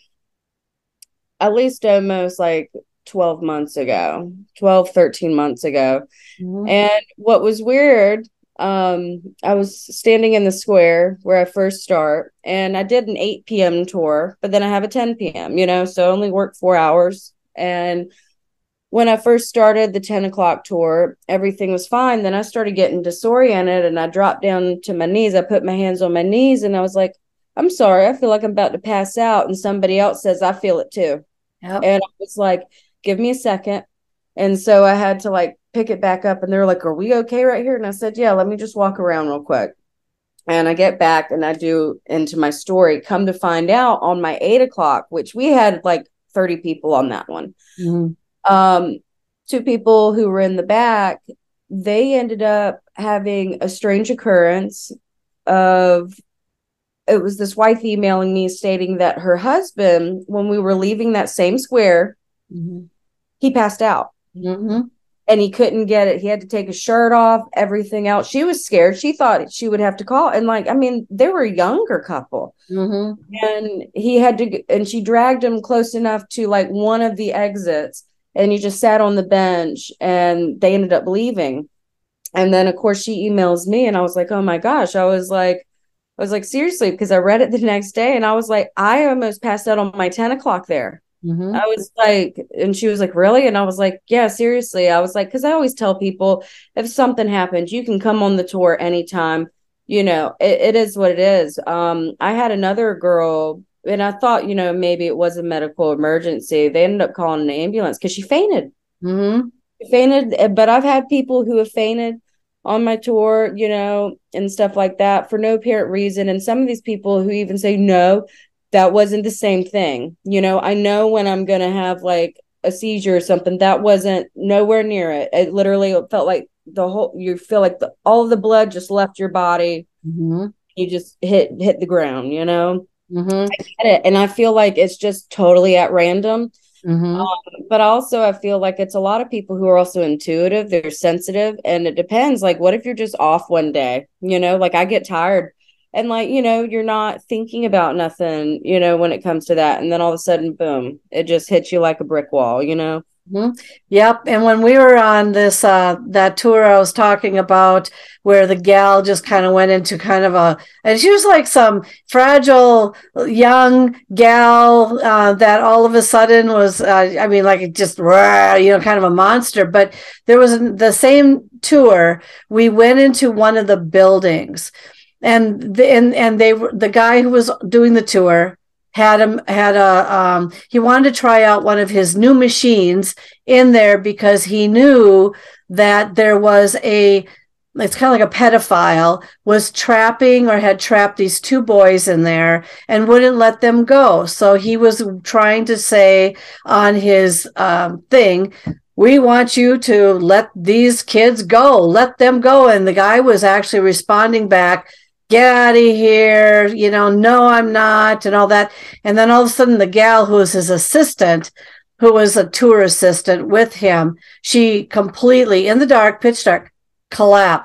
Speaker 4: at least almost like twelve months ago, twelve, thirteen months ago. Mm-hmm. And what was weird, um, I was standing in the square where I first start, and I did an eight p.m. tour, but then I have a ten p.m., you know, so I only work four hours. And when I first started the ten o'clock tour, everything was fine. Then I started getting disoriented, and I dropped down to my knees. I put my hands on my knees, and I was like, I'm sorry, I feel like I'm about to pass out. And somebody else says, I feel it too. Yep. And I was like, give me a second. And so I had to like pick it back up, and they were like, are we okay right here? And I said, yeah, let me just walk around real quick. And I get back and I do into my story. Come to find out, on my eight o'clock, which we had like thirty people on that one. Mm-hmm. Um, two people who were in the back, they ended up having a strange occurrence of, it was this wife emailing me stating that her husband, when we were leaving that same square, mm-hmm. he passed out. Mm-hmm. And he couldn't get it. He had to take his shirt off, everything else. She was scared. She thought she would have to call. And like, I mean, they were a younger couple. Mm-hmm. And he had to, and she dragged him close enough to like one of the exits. And he just sat on the bench, and they ended up leaving. And then of course she emails me, and I was like, oh my gosh. I was like, I was like, seriously, because I read it the next day, and I was like, I almost passed out on my ten o'clock there. Mm-hmm. I was like, and she was like, really? And I was like, yeah, seriously. I was like, because I always tell people, if something happens, you can come on the tour anytime. You know, it, it is what it is. Um, I had another girl, and I thought, you know, maybe it was a medical emergency. They ended up calling an ambulance because she fainted. Mm-hmm. She fainted, but I've had people who have fainted on my tour, you know, and stuff like that for no apparent reason. And some of these people who even say, no, that wasn't the same thing. You know, I know when I'm going to have like a seizure or something, that wasn't nowhere near it. It literally felt like the whole, you feel like the, all of the blood just left your body. Mm-hmm. You just hit, hit the ground, you know, mm-hmm. I get it. And I feel like it's just totally at random. Mm-hmm. Um, but also I feel like it's a lot of people who are also intuitive, they're sensitive, and it depends. Like, what if you're just off one day, you know, like I get tired and like, you know, you're not thinking about nothing, you know, when it comes to that. And then all of a sudden, boom, it just hits you like a brick wall, you know?
Speaker 2: Mm-hmm. Yep. And when we were on this, uh, that tour I was talking about, where the gal just kind of went into kind of a, and she was like some fragile young gal uh, that all of a sudden was, uh, I mean, like just, you know, kind of a monster. But there was the same tour. We went into one of the buildings, and the, and and they were, the guy who was doing the tour had him had a um he wanted to try out one of his new machines in there because he knew that there was a, it's kind of like a pedophile was trapping or had trapped these two boys in there and wouldn't let them go. So he was trying to say on his um thing, we want you to let these kids go, let them go. And the guy was actually responding back, get out of here, you know, no, I'm not, and all that. And then all of a sudden, the gal who was his assistant, who was a tour assistant with him, she completely, in the dark, pitch dark, collapsed,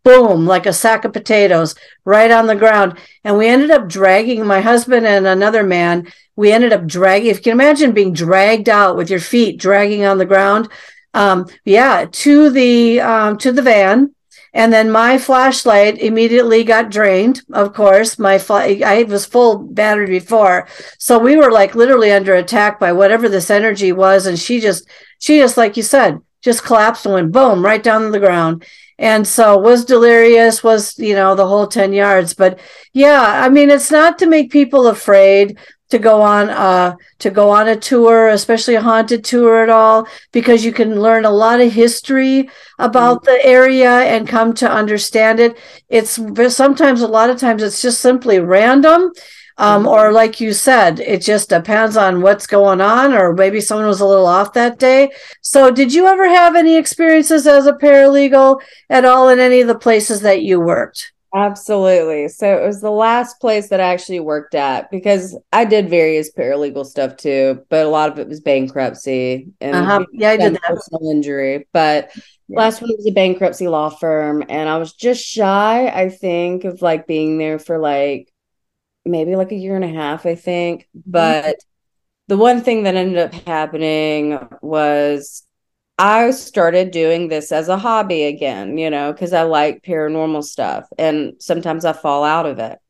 Speaker 2: boom, like a sack of potatoes right on the ground. And we ended up dragging my husband and another man. We ended up dragging, if you can imagine being dragged out with your feet dragging on the ground. Um, yeah, to the um, to the van. And then my flashlight immediately got drained. Of course, my fl- I was full battery before, so we were like literally under attack by whatever this energy was. And she just, she just, like you said, just collapsed and went boom right down to the ground. And so was delirious, was, you know, the whole ten yards. But yeah, I mean, it's not to make people afraid to go on uh to go on a tour, especially a haunted tour at all, because you can learn a lot of history about mm-hmm. the area and come to understand it. It's sometimes, a lot of times, it's just simply random. Um, mm-hmm. Or like you said, it just depends on what's going on, or maybe someone was a little off that day. So did you ever have any experiences as a paralegal at all in any of the places that you worked?
Speaker 4: Absolutely. So it was the last place that I actually worked at, because I did various paralegal stuff too, but a lot of it was bankruptcy and
Speaker 2: uh-huh. yeah, I did that.
Speaker 4: Personal injury. But yeah. Last one was a bankruptcy law firm, and I was just shy, I think, of like being there for like maybe like a year and a half, I think. But mm-hmm. the one thing that ended up happening was I started doing this as a hobby again, you know, because I like paranormal stuff, and sometimes I fall out of it.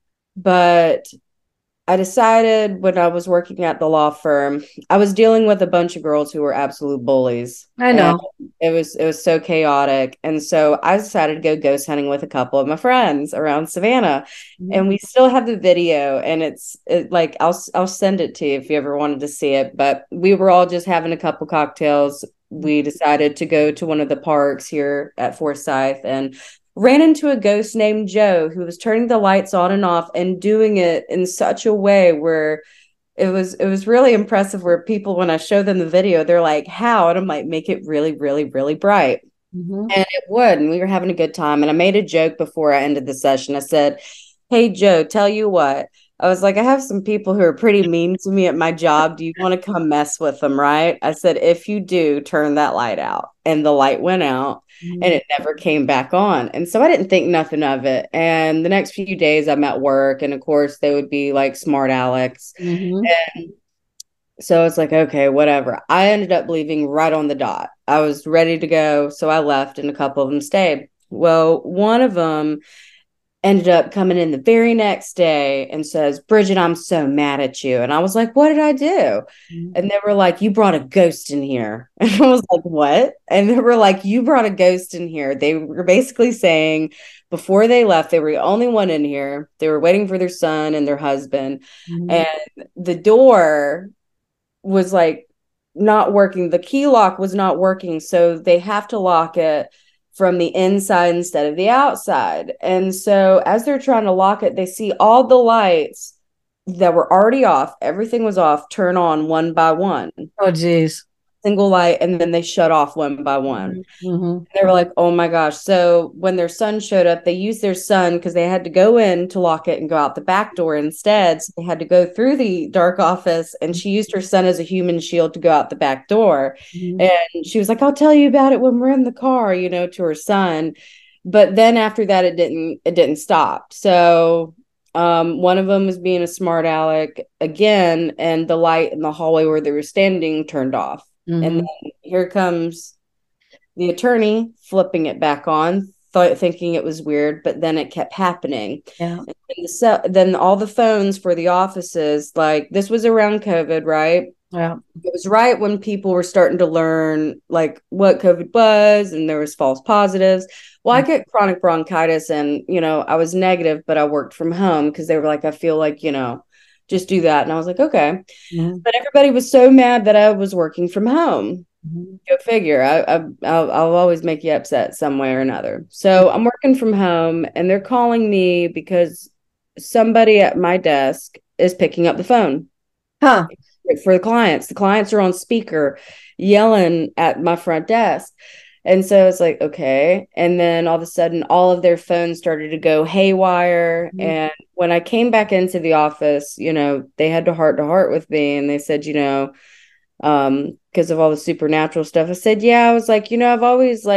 Speaker 4: But I decided when I was working at the law firm, I was dealing with a bunch of girls who were absolute bullies.
Speaker 2: I know.
Speaker 4: It was it was so chaotic. And so I decided to go ghost hunting with a couple of my friends around Savannah. Mm-hmm. And we still have the video, and it's it, like I'll I'll send it to you if you ever wanted to see it. But we were all just having a couple cocktails. We decided to go to one of the parks here at Forsyth and ran into a ghost named Joe, who was turning the lights on and off and doing it in such a way where it was it was really impressive, where people, when I show them the video, they're like, how? And I'm like, make it really, really, really bright. Mm-hmm. And it would. And we were having a good time. And I made a joke before I ended the session. I said, hey, Joe, tell you what. I was like, I have some people who are pretty mean to me at my job. Do you want to come mess with them, right? I said, if you do, turn that light out. And the light went out, mm-hmm. and it never came back on. And so I didn't think nothing of it. And the next few days I'm at work, and of course they would be like smart Alex. Mm-hmm. And so it's like, okay, whatever. I ended up leaving right on the dot. I was ready to go. So I left, and a couple of them stayed. Well, one of them ended up coming in the very next day and says, Bridget, I'm so mad at you. And I was like, what did I do? Mm-hmm. And they were like, you brought a ghost in here. And I was like, what? And they were like, you brought a ghost in here. They were basically saying before they left, they were the only one in here. They were waiting for their son and their husband. Mm-hmm. And the door was like not working. The key lock was not working. So they have to lock it from the inside instead of the outside. And so as they're trying to lock it, they see all the lights that were already off, everything was off, turn on one by one.
Speaker 2: Oh, geez.
Speaker 4: Single light, and then they shut off one by one. Mm-hmm. They were like, oh my gosh. So when their son showed up, they used their son, because they had to go in to lock it and go out the back door instead. So they had to go through the dark office, and she used her son as a human shield to go out the back door. Mm-hmm. And she was like, I'll tell you about it when we're in the car, you know, to her son. But then after that, it didn't, it didn't stop. So um, one of them was being a smart aleck again, and the light in the hallway where they were standing turned off. Mm-hmm. And then here comes the attorney flipping it back on, th- thinking it was weird, but then it kept happening. Yeah. And the se- then all the phones for the offices, like this was around COVID, right?
Speaker 2: Yeah.
Speaker 4: It was right when people were starting to learn like what COVID was, and there was false positives. Well, mm-hmm. I get chronic bronchitis, and, you know, I was negative, but I worked from home because they were like, I feel like, you know, just do that. And I was like, okay. Mm-hmm. But everybody was so mad that I was working from home. Mm-hmm. Go figure. I, I, I'll, I'll always make you upset some way or another. So I'm working from home, and they're calling me because somebody at my desk is picking up the phone.
Speaker 2: Huh.
Speaker 4: For the clients. The clients are on speaker yelling at my front desk. And so it's like, okay. And then all of a sudden, all of their phones started to go haywire. Mm-hmm. And when I came back into the office, you know, they had to heart to heart with me. And they said, you know, um, because of all the supernatural stuff. I said, yeah, I was like, you know, I've always like,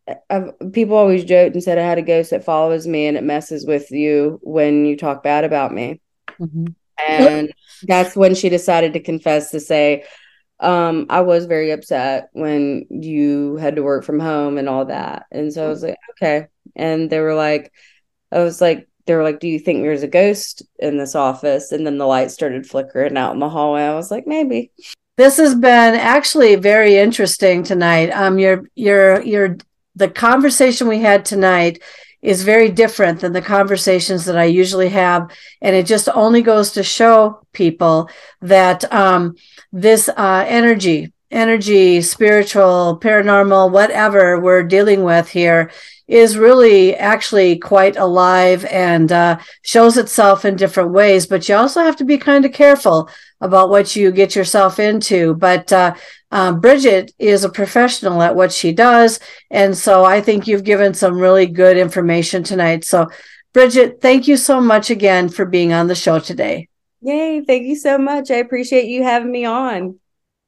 Speaker 4: I've, people always joked and said I had a ghost that follows me and it messes with you when you talk bad about me. Mm-hmm. And that's when she decided to confess, to say, um, I was very upset when you had to work from home and all that. And so I was like, okay. And they were like, I was like, they were like, do you think there's a ghost in this office? And then the light started flickering out in the hallway. I was like, maybe.
Speaker 2: This has been actually very interesting tonight. Um, your, your, your, the conversation we had tonight is very different than the conversations that I usually have. And it just only goes to show people that um, this uh, energy, energy, spiritual, paranormal, whatever we're dealing with here is really actually quite alive and uh, shows itself in different ways. But you also have to be kind of careful about what you get yourself into. But uh, um, Bridget is a professional at what she does. And so I think you've given some really good information tonight. So Bridget, thank you so much again for being on the show today.
Speaker 4: Yay. Thank you so much. I appreciate you having me on.